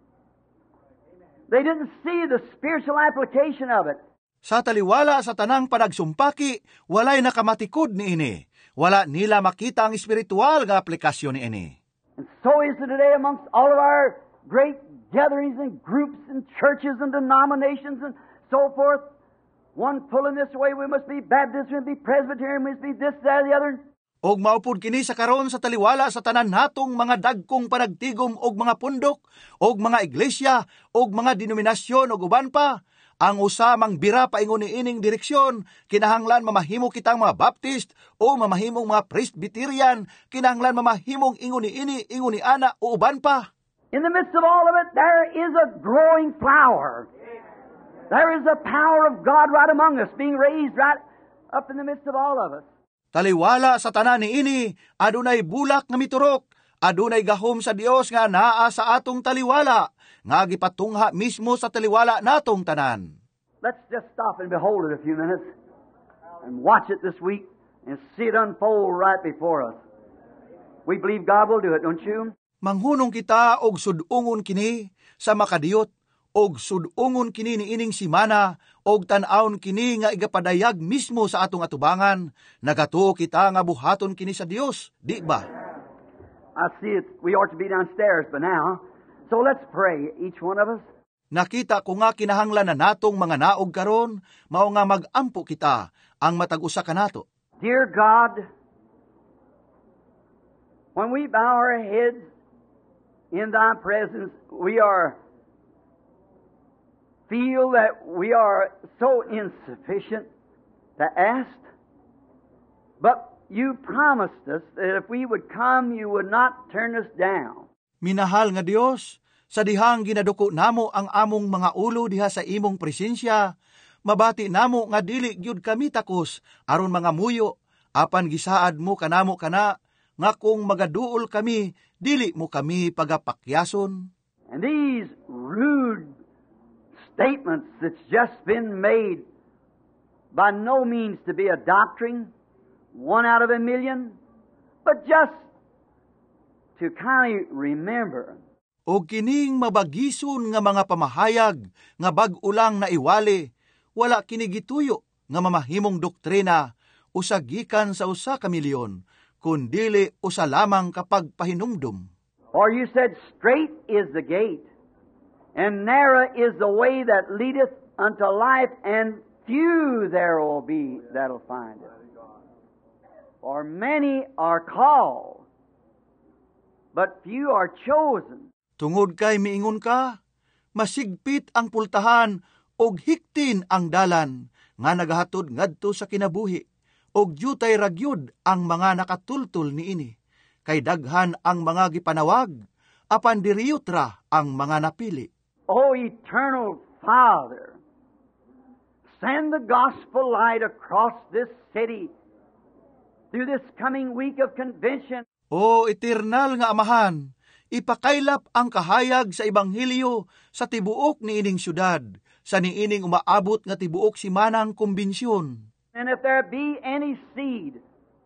They didn't see the spiritual application of it. Sa taliwala sa tanang panagsumpaki, walay nakamatikod ni ini. Wala nila makita ang espiritual nga aplikasyon ni ini. And so is it today amongst all of our great gatherings and groups and churches and denominations and so forth. One pulling this way, we must be Baptist, we must be Presbyterian, we must be this, that, the other. Og maupod kini sa karon sa taliwala sa tanan natong mga dagkong panagtigom og mga pundok, og mga iglesia, og mga denominasyon og uban pa, ang usamang bira paingon ni ining direksyon, kinahanglan mamahimo kitang mga Baptist o mamahimong mga Presbyterian, kinahanglan mamahimong ingon ni ini, ingon ni ana o uban pa. In the midst of all of it, there is a growing flower. There is a power of God right among us, being raised right up in the midst of all of us. Taliwala sa tanan ni ini, adunay bulak nga miturok, adunay gahom sa Dios nga naa sa atong taliwala, nga gipatungha mismo sa taliwala natong tanan. Let's just stop and behold it a few minutes and watch it this week and see it unfold right before us. We believe God will do it, don't you? Manghunong kita og sudungon kini sa makadiyot, og sudungon kini ni ining simana, og tan-awon kini nga igapadayag mismo sa atong atubangan, nagatuo kita nga buhaton kini sa Dios, di ba? I see it. We ought to be downstairs by now. So let's pray, each one of us. Nakita ko nga kinahanglan na natong mga naog karon, mao nga mag-ampo kita ang matag-usa kanato. Dear God, when we bow our heads in Thy presence, we feel that we are so insufficient to ask, but You promised us that if we would come, You would not turn us down. Minahal nga Dios, sa dihang ginaduko namo ang among mga ulo diha sa imong presensya, mabati namo nga dili gyud kami takos aron mga muyo, apan gisaad mo kanamo kana nga kung magaduol kami, dili mo kami pagapakyason. And these rude statements that's just been made by no means to be a doctrine, 1 out of a million, but just to kind of remember. O kining mabagison nga mga pamahayag nga bag-ulang na iwali, wala kinigituyo nga mamahimong doktrina usagikan sa usa ka milyon, kundili usa lamang kapag pahinumdum. For You said, straight is the gate, and narrow is the way that leadeth unto life, and few there will be that'll find it. For many are called, but few are chosen. Tungod kay miingon ka, masigpit ang pultahan og hiktin ang dalan nga nagahatod ngadto sa kinabuhi, og jutay ragyod ang mga nakatultol niini, kay daghan ang mga gipanawag, apan diriyutra ang mga napili. O Eternal Father, send the gospel light across this city through this coming week of convention. O eternal nga Amahan, ipakaylap ang kahayag sa Ebanghelyo sa tibuok ni ining syudad, sa niining umaabot nga tibuok simanang kumbensyon. And if there be any seed,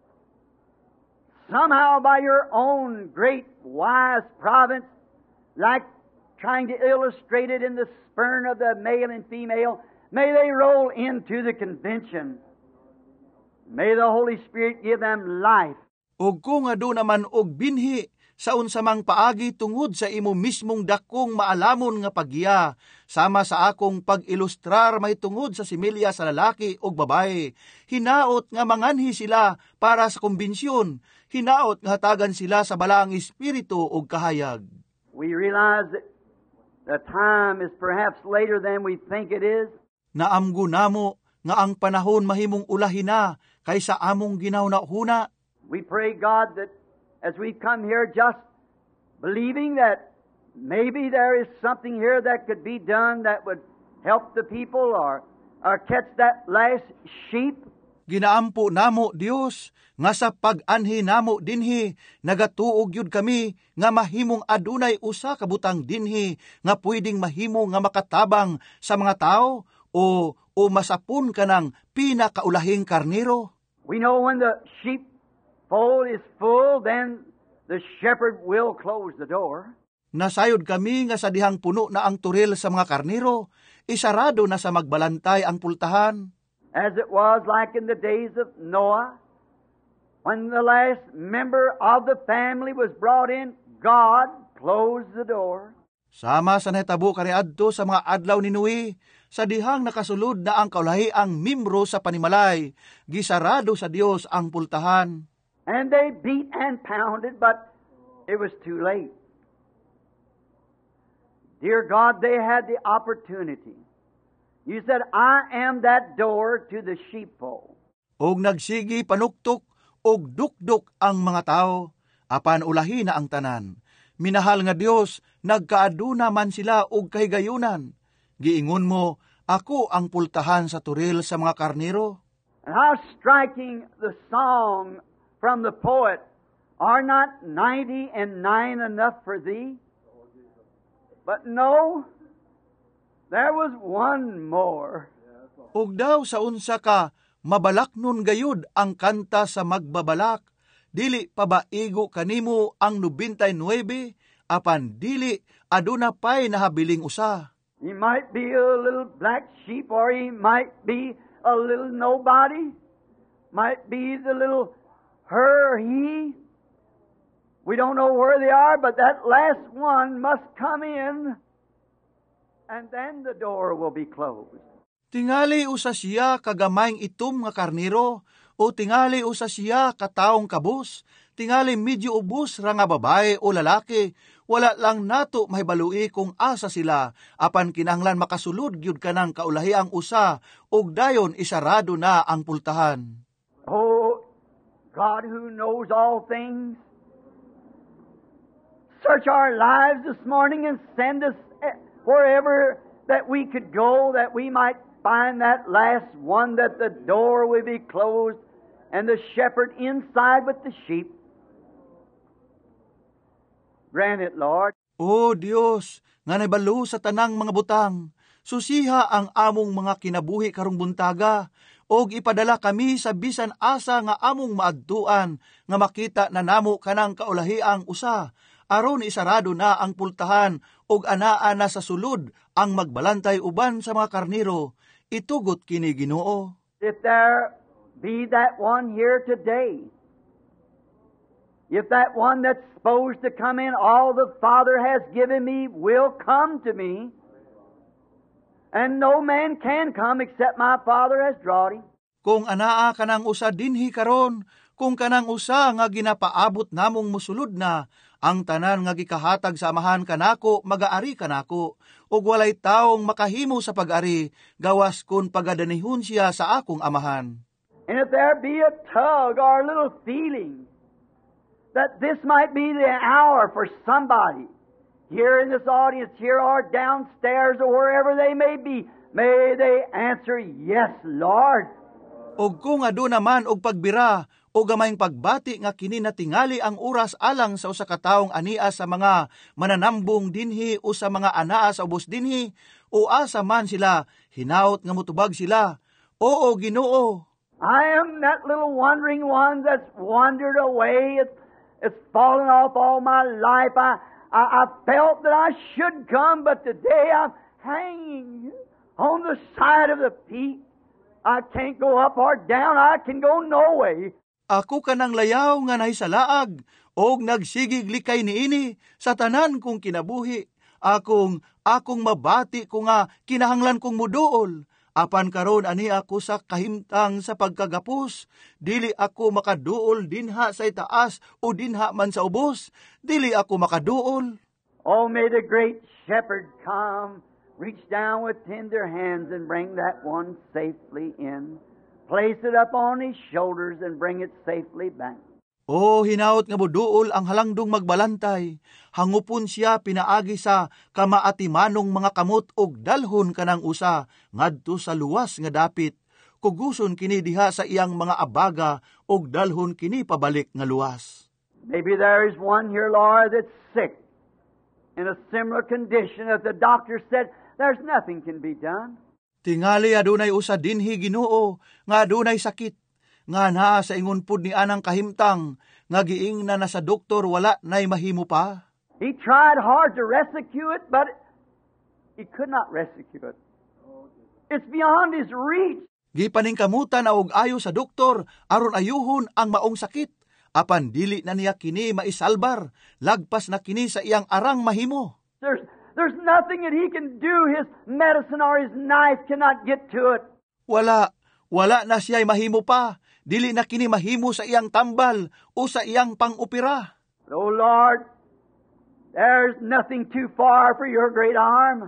somehow by your own great wise providence, like trying to illustrate it in the sperm of the male and female, may they roll into the convention. May the Holy Spirit give them life. O kung adu naman og binhi, sa unsamang paagi tungod sa imo mismong dakong maalamon nga paggiya, sama sa akong pag-ilustrar may tungod sa similya sa lalaki o babae. Hinaot nga manganhi sila para sa kumbensyon, hinaot nga hatagan sila sa balaang espiritu o kahayag. We realize that the time is perhaps later than we think it is. Naamgo namo nga ang panahon mahimong ulahina kaysa among ginahuna-huna. We pray, God, that as we come here just believing that maybe there is something here that could be done that would help the people or catch that last sheep. Ginaampo namo Dios nga sa pag-anhi namo dinhi nagatuog yud kami nga mahimong adunay usa ka butang dinhi nga pwedeng mahimo nga makatabang sa mga tao o masapon kanang pinakaulahing karnero. We know when the sheepfold is full, then the shepherd will close the door. Nasayod kami nga sa dihang puno na ang turil sa mga karnero, isarado na sa magbalantay ang pultahan. As it was like in the days of Noah, when the last member of the family was brought in, God closed the door. Sama sa nahitabo kaniadto sa mga adlaw ni Noe, sa dihang nakasulod na ang kaulahiang membro sa panimalay, gisarado sa Dios ang pultahan. And they beat and pounded, but it was too late. Dear God, they had the opportunity. You said, I am that door to the sheepfold. Og nagsigi panuktok, og dukdok ang mga tao, apan ulahi na ang tanan. Minahal nga Dios, nagkaaduna man sila og kahigayunan. Giingon mo, ako ang pultahan sa turil sa mga karnero. And how striking the song from the poet, are not 99 enough for thee? But no, there was one more. Og daw sa unsa ka, mabalak nun gayud ang kanta sa magbabalak. Dili pabaigo kanimo ang 99, apan dili aduna pay nahabiling usa. He might be a little black sheep, or he might be a little nobody, might be the little her or he. We don't know where they are, but that last one must come in, and then the door will be closed. Tingali usa siya kagamayng itom nga karnero, o tingali usa siya kataong kabus, tingali medyo ubos ra nga babae o lalaki, wala lang nato mahibalui kung asa sila, apan kinahanglan makasulod gyud kanang kaulahi ang usa, og dayon isarado na ang pultahan. Oh, God who knows all things, search our lives this morning and send us wherever that we could go, that we might find that last one, that the door will be closed and the shepherd inside with the sheep. Grant it, Lord. O Dios, nga nabalo sa tanang mga butang, susiha ang among mga kinabuhi karong buntaga, og ipadala kami sa bisan asa nga among maadtuan, nga makita na namo kanang kaulahiang usa, aron isarado na ang pultahan, og anaa na sa sulod ang magbalantay uban sa mga karnero, itugot kini Ginoo. If there be that one here today, if that one that's supposed to come in, all the Father has given me will come to me, and no man can come except my Father has drawed him. Kung anaa kanang usa dinhi karon, kung kanang usa nga ginapaabot namong musulod na, ang tanan nga gikahatag sa amahan kanako, magaari kanako, ug walay taong makahimo sa pag-ari, gawas kun pagadanihon siya sa akong amahan. And if there be a tug or a little feeling that this might be the hour for somebody here in this audience, here or downstairs or wherever they may be, may they answer, yes, Lord. Og kung adu naman og pagbira, o gamayng pagbati nga kini natingali ang oras alang sa usa ka taong ania sa mga mananambong dinhi o sa mga anaa sa ubos dinhi, o asa man sila, hinaot nga mutubag sila, oo Ginoo. I am that little wandering one that's wandered away. It's fallen off all my life. I felt that I should come, but today I'm hanging on the side of the peak. I can't go up or down. I can go no way. Ako kanang layaw nga nahisalaag, og nagsigig likay niini sa tanan kong kinabuhi. Akong mabati ko nga kinahanglan kong muduol. Apan karon ani ako sa kahimtang sa pagkagapos, dili ako makaduol dinha sa itaas o dinha man sa ubos, dili ako makaduol. Oh, may the great shepherd come, reach down with tender hands and bring that one safely in. Place it up on his shoulders and bring it safely back. O hinaot nga muduol ang halangdong magbalantay, hangupon siya pinaagi sa kamaatimanong mga kamot og dalhon kanang usa ngadto sa luwas nga dapit, kuguson kini diha sa iyang mga abaga og dalhon kini pabalik nga luwas. Maybe there is one here, Lord, that's sick in a similar condition that the doctor said there's nothing can be done. Tingali adunay usa dinhi Ginoo nga adunay sakit, nga naa sa ingon pud ni anang kahimtang, nga giing na sa doktor wala nay mahimo pa. He tried hard to rescue it, but he could not rescue it. It's beyond his reach. Gipaningkamutan og ayo sa doktor aron ayuhon ang maong sakit, apan dili na niya kini maisalbar, lagpas na kini sa iyang arang mahimo. There's nothing that he can do. His medicine or his knife cannot get to it. Wala na siya'y mahimo pa. Dili na kini mahimo sa iyang tambal o sa iyang pang-opera. Oh Lord, there's nothing too far for your great arm.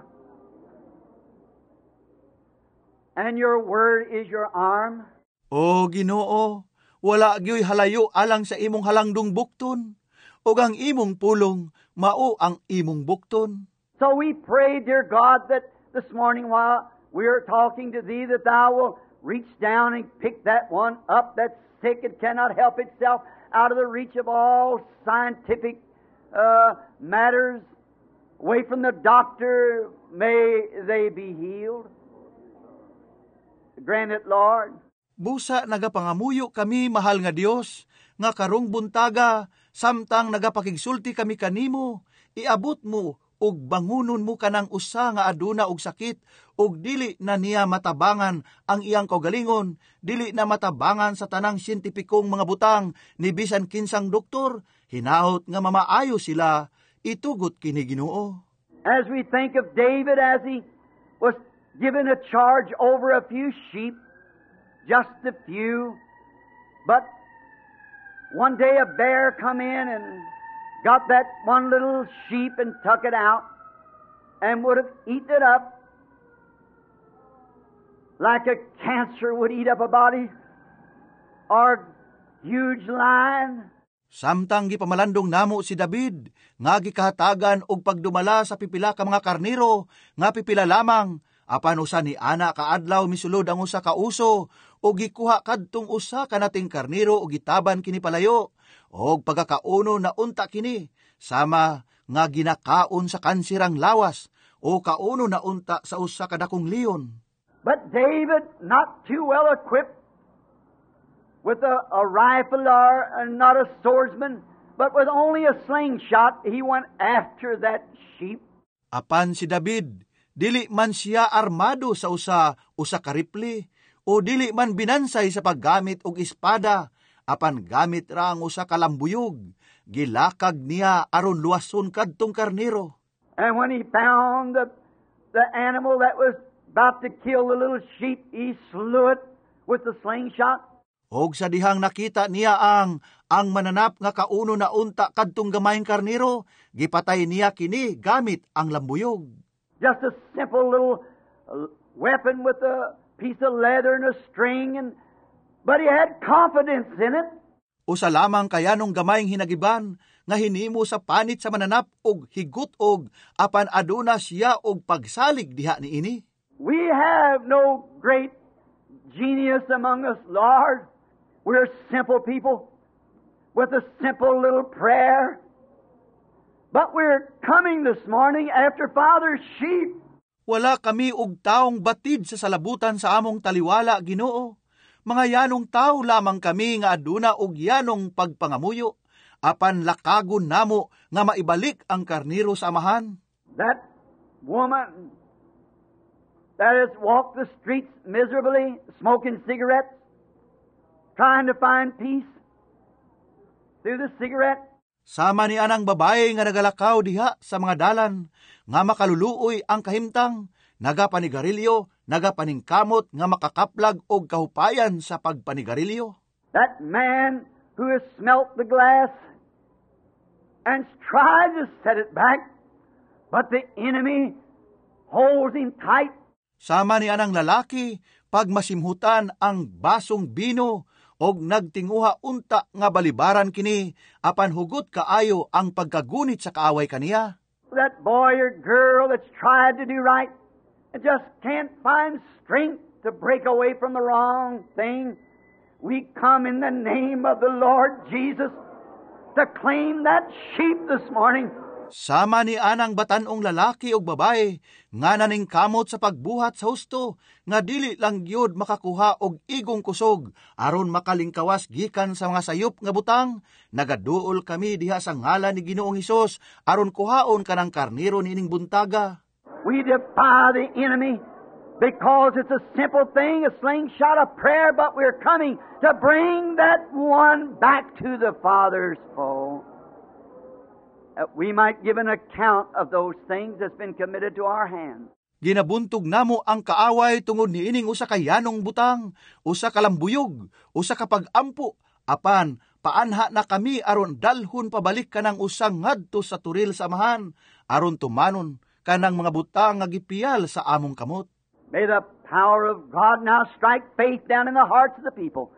And your word is your arm. O Ginoo, wala gyoy halayo alang sa imong halangdong bukton, ug ang imong pulong mao ang imong bukton. So we pray, dear God, that this morning while we are talking to Thee, that Thou will reach down and pick that one up that's sick and cannot help itself out of the reach of all scientific matters, away from the doctor. May they be healed. Grant it, Lord. Busa nagapangamuyo kami, mahal nga Dios, nga karong buntaga, samtang nagapakigsulti kami kanimo, iabot mo ug bangunon mo kanang usa nga aduna og sakit, ug dili na niya matabangan ang iyang kaugalingon, dili na matabangan sa tanang siyentipikong mga butang ni bisan kinsang doktor, hinaot nga mamaayo sila, itugot kini Ginoo. As we think of David as he was given a charge over a few sheep, just a few, but one day a bear come in and got that one little sheep and took it out and would have eaten it up like a cancer would eat up a body or huge lion. Samtang gipamalandong namo si David, nga gikahatagan og pagdumala sa pipila ka mga karniro, nga pipila lamang, apan usa ni ana kaadlaw misulod ang usa ka uso, o gikuha kadtong usa ka nating karniro o gitaban kini palayo, og pagkakauno na unta kini, sama nga ginakaon sa kansirang lawas, o kauno na unta sa usa ka dakong leon. But David, not too well equipped with a rifle or not a swordsman, but with only a slingshot, he went after that sheep. Apan si David, dili man siya armado sa usa ka rifle, o dili man binansay sa paggamit og espada, apan gamit ra ang usa ka lambuyog, gilakag niya aron luwason kadtong karniro. And when he found the animal that was about to kill the little sheep, he slew it with the slingshot. Og sa dihang nakita niya ang mananap nga kauno na unta kadtong gamayng karniro, gipatay niya kini gamit ang lambuyog. Just a simple little weapon with a piece of leather and a string, but he had confidence in it. Usa lamang kayanong gamayng hinagiban nga hinimo sa panit sa mananap og higot og apan aduna siya og pagsalig diha niini. We have no great genius among us, Lord. We're simple people with a simple little prayer. But we're coming this morning after Father's sheep. Wala kami og taong batid sa salabutan sa among taliwala, Ginoo. Mga yanong tao lamang kami nga aduna og yanong pagpangamuyo, apan lakagon namo nga maibalik ang karniro sa amahan. That woman that has walked the streets miserably, smoking cigarettes, trying to find peace through the cigarette. Sama ni anang babae nga nagalakaw diha sa mga dalan, nga makaluluoy ang kahimtang, nagapanigarilyo, nagapaningkamot nga makakaplag og kahupayan sa pagpanigarilyo. That man who has smelt the glass and tried to set it back, but the enemy holds him tight. Sama ni anang lalaki, pag masimhutan ang basong bino, og nagtinguha unta nga balibaran kini, apan hugot kaayo ang pagkagunit sa kaaway kaniya. That boy or girl that's tried to do right and just can't find strength to break away from the wrong thing. We come in the name of the Lord Jesus to claim that sheep this morning. Sama ni anang batanong lalaki o babae, nga naning kamot sa pagbuhat sa husto, nga dili lang gyud makakuha og igong kusog, aron makalingkawas gikan sa mga sayop nga butang, nagaduol kami diha sa ngalan ni Ginoong Hesus, aron kuhaon kanang karniro niining buntaga. We defy the enemy because it's a simple thing, a slingshot of prayer, but we're coming to bring that one back to the Father's fold. We might give an account of those things that's been committed to our hands. Ginabuntog namo ang kaaway tungod niining usa ka yanong butang, usa ka lambuyog, usa ka pag-ampo, apan paanha na kami aron dalhon pabalik kanang usang ngadto sa turil sa amahan, aron tumanon kanang mga butang nga gipiyal sa among kamot. May the power of God now strike faith down in the hearts of the people.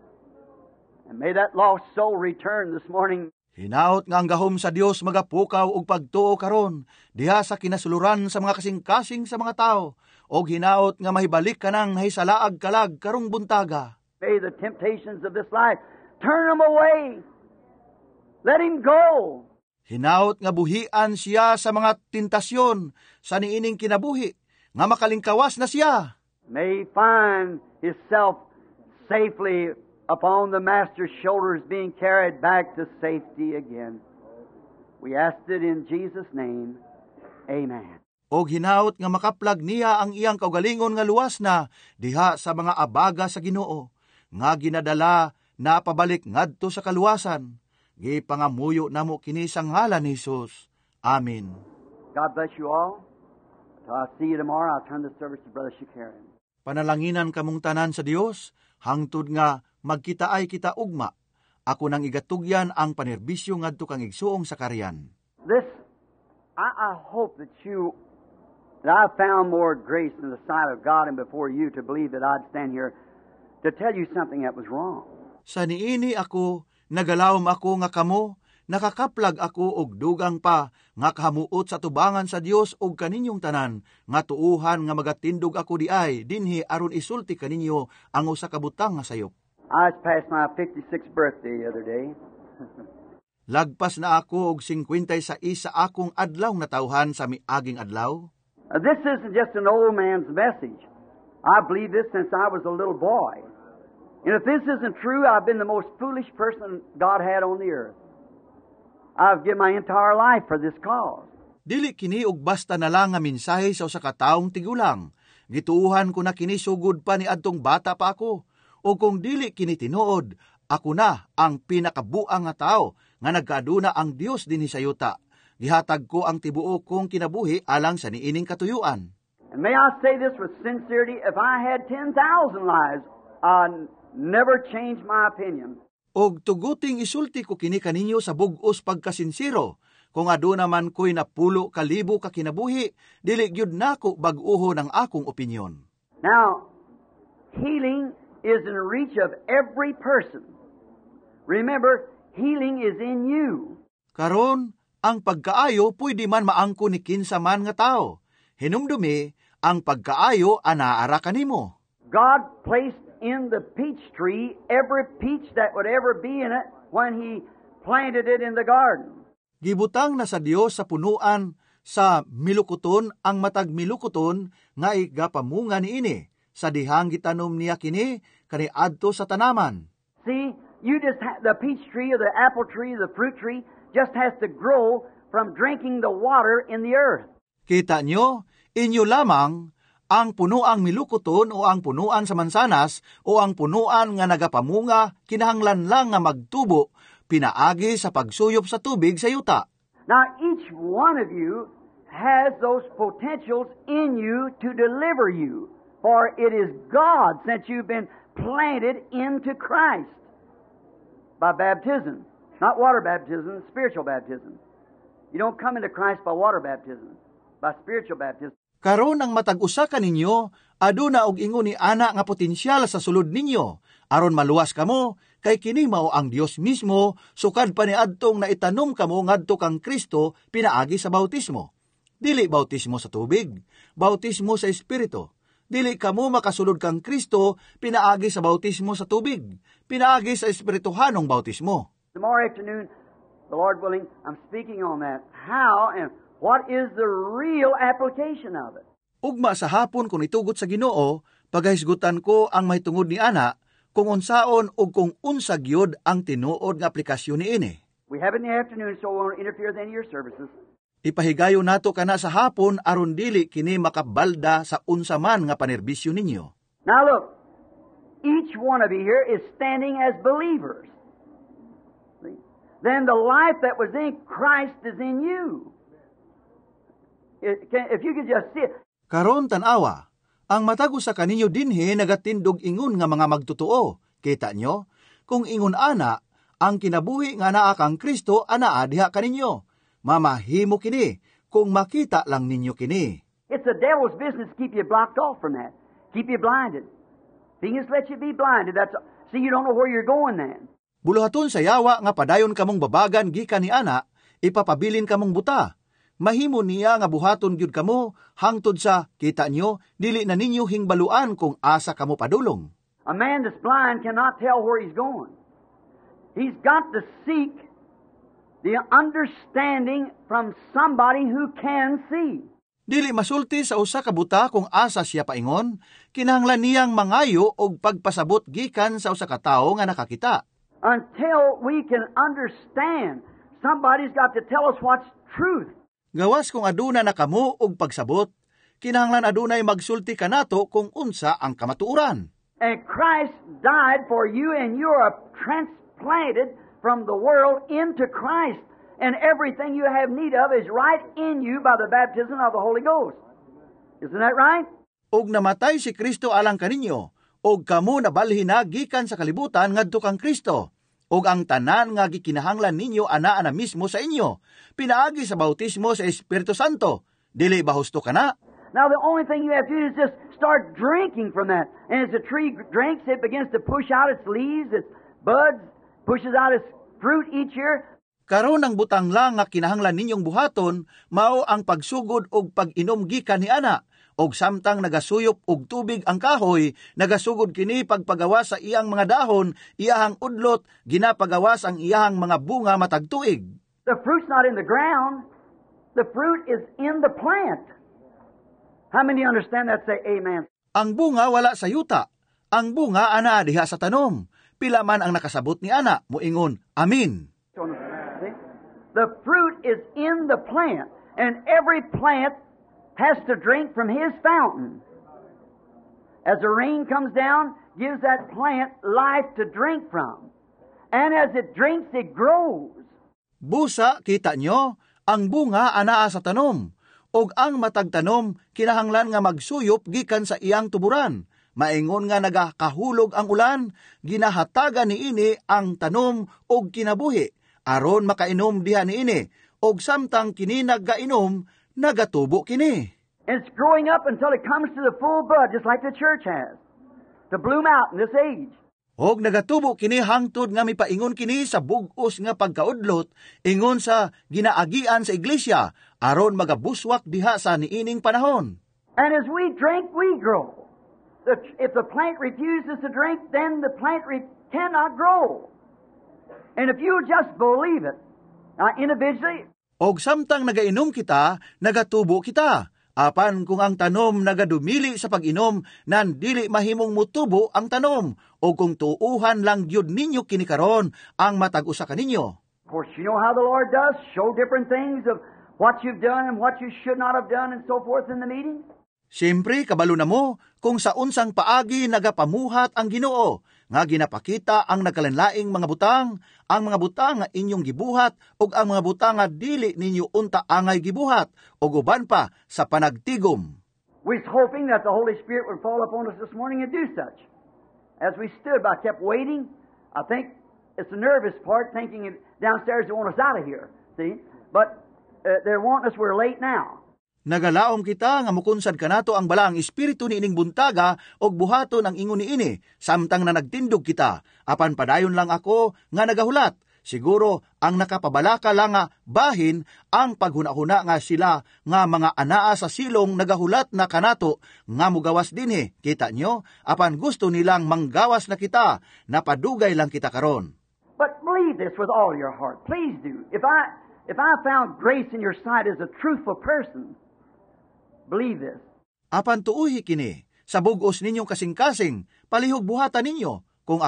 And may that lost soul return this morning. Hinaot nga ang gahom sa Dios magapukaw og pagtuo karon diha sa kinasuluran sa mga kasing-kasing sa mga tao, og hinaot nga mahibalik kanang nahisalaag kalag karong buntaga. May the temptations of this life turn him away. Let him go. Hinaot nga buhian siya sa mga tentasyon sa niining kinabuhi, nga makalingkawas na siya. May he find himself safely upon the Master's shoulders, being carried back to safety again. We ask it in Jesus' name. Amen. Og hinaut nga makaplag niya ang iyang kaugalingon nga luwas na diha sa mga abaga sa Ginoo, nga ginadala na pabalik ngadto sa kaluwasan. Gipangamuyo namo kini sa ngalan ni Hesus. Amen. God bless you all. Till I see you tomorrow, I'll turn the service to Brother Shakarian. Panalanginan kamong tanan sa Dios, hangtod nga magkita ay kita ugma. Ako nang igatugyan ang panerbisyo ngadto kang igsuong sa kariyan. This, I hope that I found more grace in the sight of God and before you to believe that I'd stand here to tell you something that was wrong. Sa niini ako, nagalawom ako nga kamo, nakakaplag ako og dugang pa, nga kahamuot sa tubangan sa Dios og kaninyong tanan, nga tuuhan nga magatindog ako di ay, dinhi aron isulti kaninyo ang usa ka butang nga sayop. I was past my 56th birthday the other day. Lagpas na ako og 56 sa akong adlaw na tawhan sa miaging adlaw. This isn't just an old man's message. I believe this since I was a little boy. And if this isn't true, I've been the most foolish person God had on the earth. I've given my entire life for this cause. Dili kini og basta na lang nga mensahe sa usa ka taong tigulang. Gituuhan ko na kini sugod pa ni adtong bata pa ako. O kung dili kini tinuod, ako na ang pinakabuang nga tao nga nagkaaduna ang Dios dinhi sa yuta. Gihatag ko ang tibuok kong kinabuhi alang sa niining katuyuan. And may I say this with sincerity, if I had 10,000 lives, I'd never change my opinion. Og tuguting isulti ko kini kaninyo sa bug-os pagkasinsiro, kung aduna man ko'y napulo kalibo ka kinabuhi, dili gyud nako bag-uho ng akong opinyon. Now, healing is in reach of every person. Remember, healing is in you. Karon, ang pagkaayo pwede man maangko ni kinsa man nga tao. Hinumdumi, ang pagkaayo anaara kanimo. God placed in the peach tree every peach that would ever be in it when He planted it in the garden. Gibutang na sa Dios sa punuan sa milukuton ang matag milukuton nga igapamunga niini sa dihang gitanom niya kini kaniadto sa tanaman. See, you just the peach tree or the apple tree, the fruit tree just has to grow from drinking the water in the earth. Kita nyo, inyo lamang ang punuang milukuton o ang punuan sa mansanas o ang punuan nga nagapamunga kinahanglan lang nga magtubo pinaagi sa pagsuyop sa tubig sa yuta. Now, each one of you has those potentials in you to deliver you. For it is God, since you've been planted into Christ by baptism. Not water baptism, spiritual baptism. You don't come into Christ by water baptism, by spiritual baptism. Karon ang matag-usa kaninyo, aduna og ingon ni ana nga potensyal sa sulod ninyo. Aron maluwas kamo, kay kini mao ang Dios mismo, sukad pa ni adtong naitanom kamo ngadto kang Kristo pinaagi sa bautismo. Dili bautismo sa tubig, bautismo sa Espiritu. Dili kamo makasulod kang Kristo pinaagi sa bautismo sa tubig, pinaagi sa espirituhanong bautismo. Tomorrow afternoon, the Lord willing, I'm speaking on that. How and what is the real application of it? Ugma sa hapon kung itugot sa Ginoo, paghisgutan ko ang may tungod ni ana, kung unsaon o kung unsa gyud ang tinuod nga aplikasyon niini. We have it in the afternoon, so we won't interfere with any of your services. Ipahigayo nato kana sa hapon aron dili kini makabalda sa unsa man nga panerbisyo ninyo. Now look, each one of you here is standing as believers. See? Then the life that was in Christ is in you. If you could just see it. Karon tan-awa, ang matago sa kaninyo dinhi nagatindog ingon nga mga magtotoo. Kita nyo, kung ingon ana, ang kinabuhi nga naa kang Kristo anaa diha kaninyo. Mamahimo kini kung makita lang ninyo kini. It's the devil's business to keep you blocked off from that. Keep you blinded. He just let you be blinded. See, you don't know where you're going then. Buluhaton sa yawa nga padayon kamong babagan gikan ni ana, ipapabilin kamong buta. Mahimo niya nga buhaton gyud kamo hangtod sa kita nyo dili na ninyo hingbaluan kung asa kamo padulong. A man that's blind cannot tell where he's going. He's got to seek the understanding from somebody who can see. Dili masulti sa usa ka buta kung asa siya paingon, kinahanglan niyang mangayo og pagpasabot gikan sa usa ka tawo nga nakakita. Until we can understand, somebody's got to tell us what's truth. Gawas kung aduna na kamo og pagsabot, kinahanglan adunay magsulti kanato kung unsa ang kamatuoran. And Christ died for you, and you are transplanted from the world into Christ. And everything you have need of is right in you by the baptism of the Holy Ghost. Isn't that right? Og namatay si Kristo alang kaninyo, og kamo nabalhin na gikan sa kalibutan ngadto kang Kristo. Og ang tanan nga gikinahanglan ninyo anaa na mismo sa inyo, pinaagi sa bautismo sa Espiritu Santo. Dili ba husto kana? Now the only thing you have to do is just start drinking from that. And as the tree drinks, it begins to push out its leaves, its buds, pushes out its fruit each year. Karon ang butang lang nga kinahanglan ninyong buhaton, mao ang pagsugod og pag-inom gikan ni ana. Og samtang nagasuyop og tubig ang kahoy, nagasugod kini pagpagawas sa iyang mga dahon, iyahang udlot, ginapagawas ang iyahang mga bunga matag tuig. The fruit's not in the ground. The fruit is in the plant. How many understand that? Say amen. Ang bunga wala sa yuta. Ang bunga ana diha sa tanom. Pila man ang nakasabot ni ana, moingon, amin. The fruit is in the plant, and every plant has to drink from His fountain. As the rain comes down, gives that plant life to drink from. And as it drinks, it grows. Busa, kita nyo, ang bunga anaa sa tanom. Og ang matagtanom, kinahanglan nga magsuyop gikan sa iyang tuburan. Maingon nga nagakahulog ang ulan, ginahataga niini ang tanom og kinabuhi, aron makainom diha niini, og samtang kini naggainom, nagatubo kini. And it's growing up until it comes to the full bud, just like the church has, to bloom out in this age. Og nagatubo kini hangtod nga mipaingon kini sa bug-os nga pagkaudlot, ingon sa ginaagian sa iglesia, aron magabuswak diha sa niining panahon. And as we drink, we grow. If the plant refuses to drink, then the plant cannot grow. And if you just believe it, individually, Og samtang nagainom kita, nagatubo kita. Apan kung ang tanom nagadumili sa pag-inom, nan dili mahimong mutubo ang tanom, o kung tuuhan lang gyud ninyo kinikaron ang matag-usa kaninyo. Of course, you know how the Lord does, show different things of what you've done and what you should not have done and so forth in the meeting. Siyempre, kabalo na mo kung sa unsang paagi nagapamuhat ang Ginoo, nga ginapakita ang nagkalanlaing mga butang, ang mga butang nga inyong gibuhat, ug ang mga butang nga dili ninyo unta angay gibuhat, ug uban pa sa panagtigom. We're hoping that the Holy Spirit would fall upon us this morning and do such. As we stood, I kept waiting. I think it's the nervous part, thinking downstairs they want us out of here. See? But they're wanting us, we're late now. Nagalaom kita nga mukunsad kanato ang balaang espiritu ni ining buntaga og buhaton ang ingon niini samtang na nagtindog kita. Apan padayon lang ako nga nagahulat. Siguro ang nakapabalaka lang nga bahin ang paghuna-huna nga sila nga mga anaa sa silong nagahulat na kanato nga mugawas dinhi. Kita nyo? Apan gusto nilang manggawas na kita, napadugay lang kita karon. But believe this with all your heart. Please do. If I found grace in your sight as a truthful person, believe this. Apan tuuhi kini, sa bugos ninyong kasing-kasing, palihog buhatan ninyo,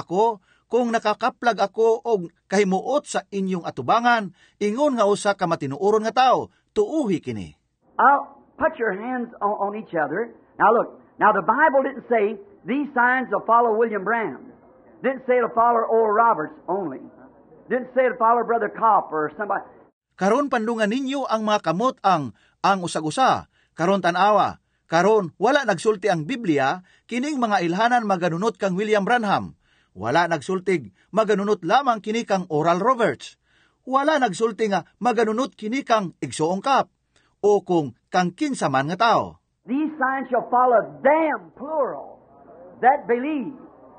kung nakakaplag ako og kahimuot sa inyong atubangan, ingon nga usa ka matinuoron nga tao, tuuhi kini. I'll put your hands on each other. Now look, the Bible didn't say these signs will follow William Branham. Didn't say it'll follow Oral Roberts only. Didn't say it'll follow Brother Kopp or somebody. Karon pandungan ninyo ang mga kamot ang usag-usa. Karon tanawa, karon wala nagsulti ang Biblia, kining mga ilhanan maganunot kang William Branham. Wala nagsultig, maganunot lamang kini kang Oral Roberts. Wala nagsulti nga maganunot kini kang Igsoong Kap, o kung kang kinsaman nga tao. These signs shall follow them, plural, that believe.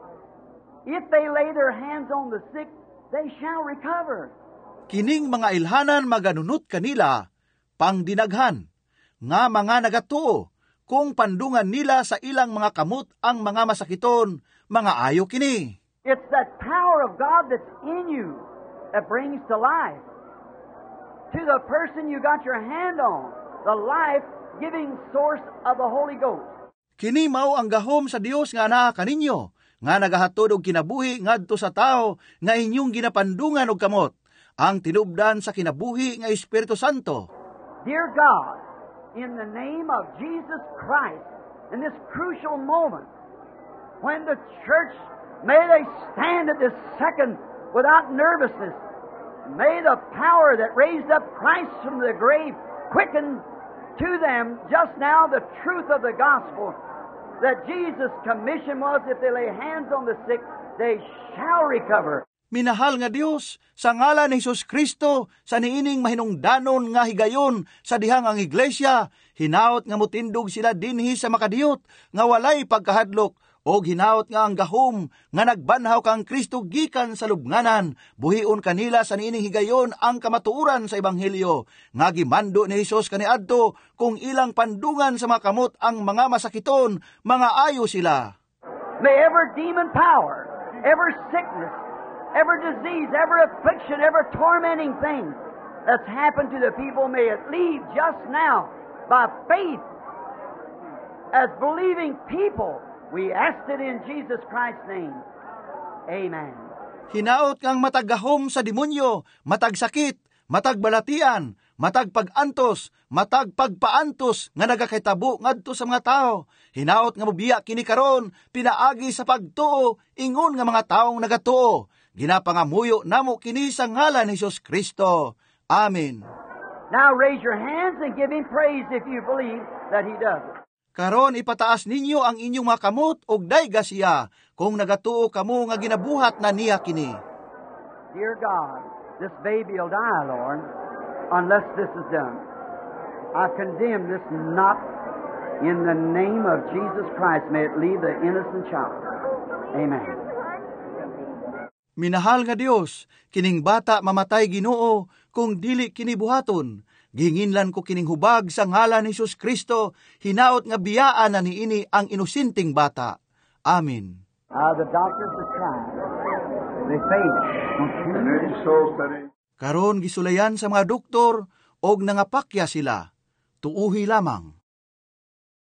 If they lay their hands on the sick, they shall recover. Kining mga ilhanan maganunot kanila, pangdinaghan, nga mga nagatuo, kung pandungan nila sa ilang mga kamot ang mga masakiton, mga ayo kini. It's that power of God that's in you that brings to life. To the person you got your hand on, the life-giving source of the Holy Ghost. Kini mao ang gahom sa Dios nga anaa kaninyo, nga nagahatod og kinabuhi ngadto sa tao nga inyong ginapandungan og kamot, ang tinubdan sa kinabuhi nga Espiritu Santo. Dear God, in the name of Jesus Christ, in this crucial moment, when the church, may they stand at this second without nervousness. May the power that raised up Christ from the grave quicken to them just now the truth of the gospel, that Jesus' commission was, if they lay hands on the sick, they shall recover. Minahal nga Dios, sa ngalan ni Jesus Kristo, sa niining mahinungdanon nga higayon sa dihang ang iglesia, hinaot nga mutindog sila dinhi sa makadiyot, nga walay pagkahadlok, o hinaot nga ang gahom, nga nagbanhaw kang Kristo gikan sa lubnganan, buhion kanila sa niining higayon ang kamatuuran sa Ebanghelyo, nga gimando ni Jesus kaniadto, kung ilang pandungan sa mga kamot ang mga masakiton, mga ayo sila. May every demon power, every sickness, every disease, every affliction, every tormenting thing that's happened to the people, may it leave just now by faith as believing people. We asked it in Jesus Christ's name. Amen. Hinaot kang mataggahom sa demonyo, matagsakit, matagbalatian, matagpagantos, matagpagpaantos nga nagakitabo ngadto sa mga tao. Hinaot nga mobiya kini karon, pinaagi sa pagtuo, ingon nga mga taong nagatuo. Ginapangamuyo namo kini sa ngalan ni Jesus Kristo. Amen. Now raise your hands and give Him praise if you believe that He does it. Karon ipataas ninyo ang inyong mga kamot og dayga siya, kung nagatuo kamo nga ginabuhat na niya kini. Dear God, this baby will die, Lord, unless this is done. I condemn this not in the name of Jesus Christ. May it leave the innocent child. Amen. Minahal nga Dios, kining bata mamatay Ginoo, kung dili kini buhaton. Gihinginlan ko kining hubag sa ngalan ni Jesus Kristo, hinaot nga biyaan na niini ang inusinting bata. Amen. The doctors are trying. They faith. Karon gisulayan sa mga doktor og nangapakya sila. Tuuhi lamang.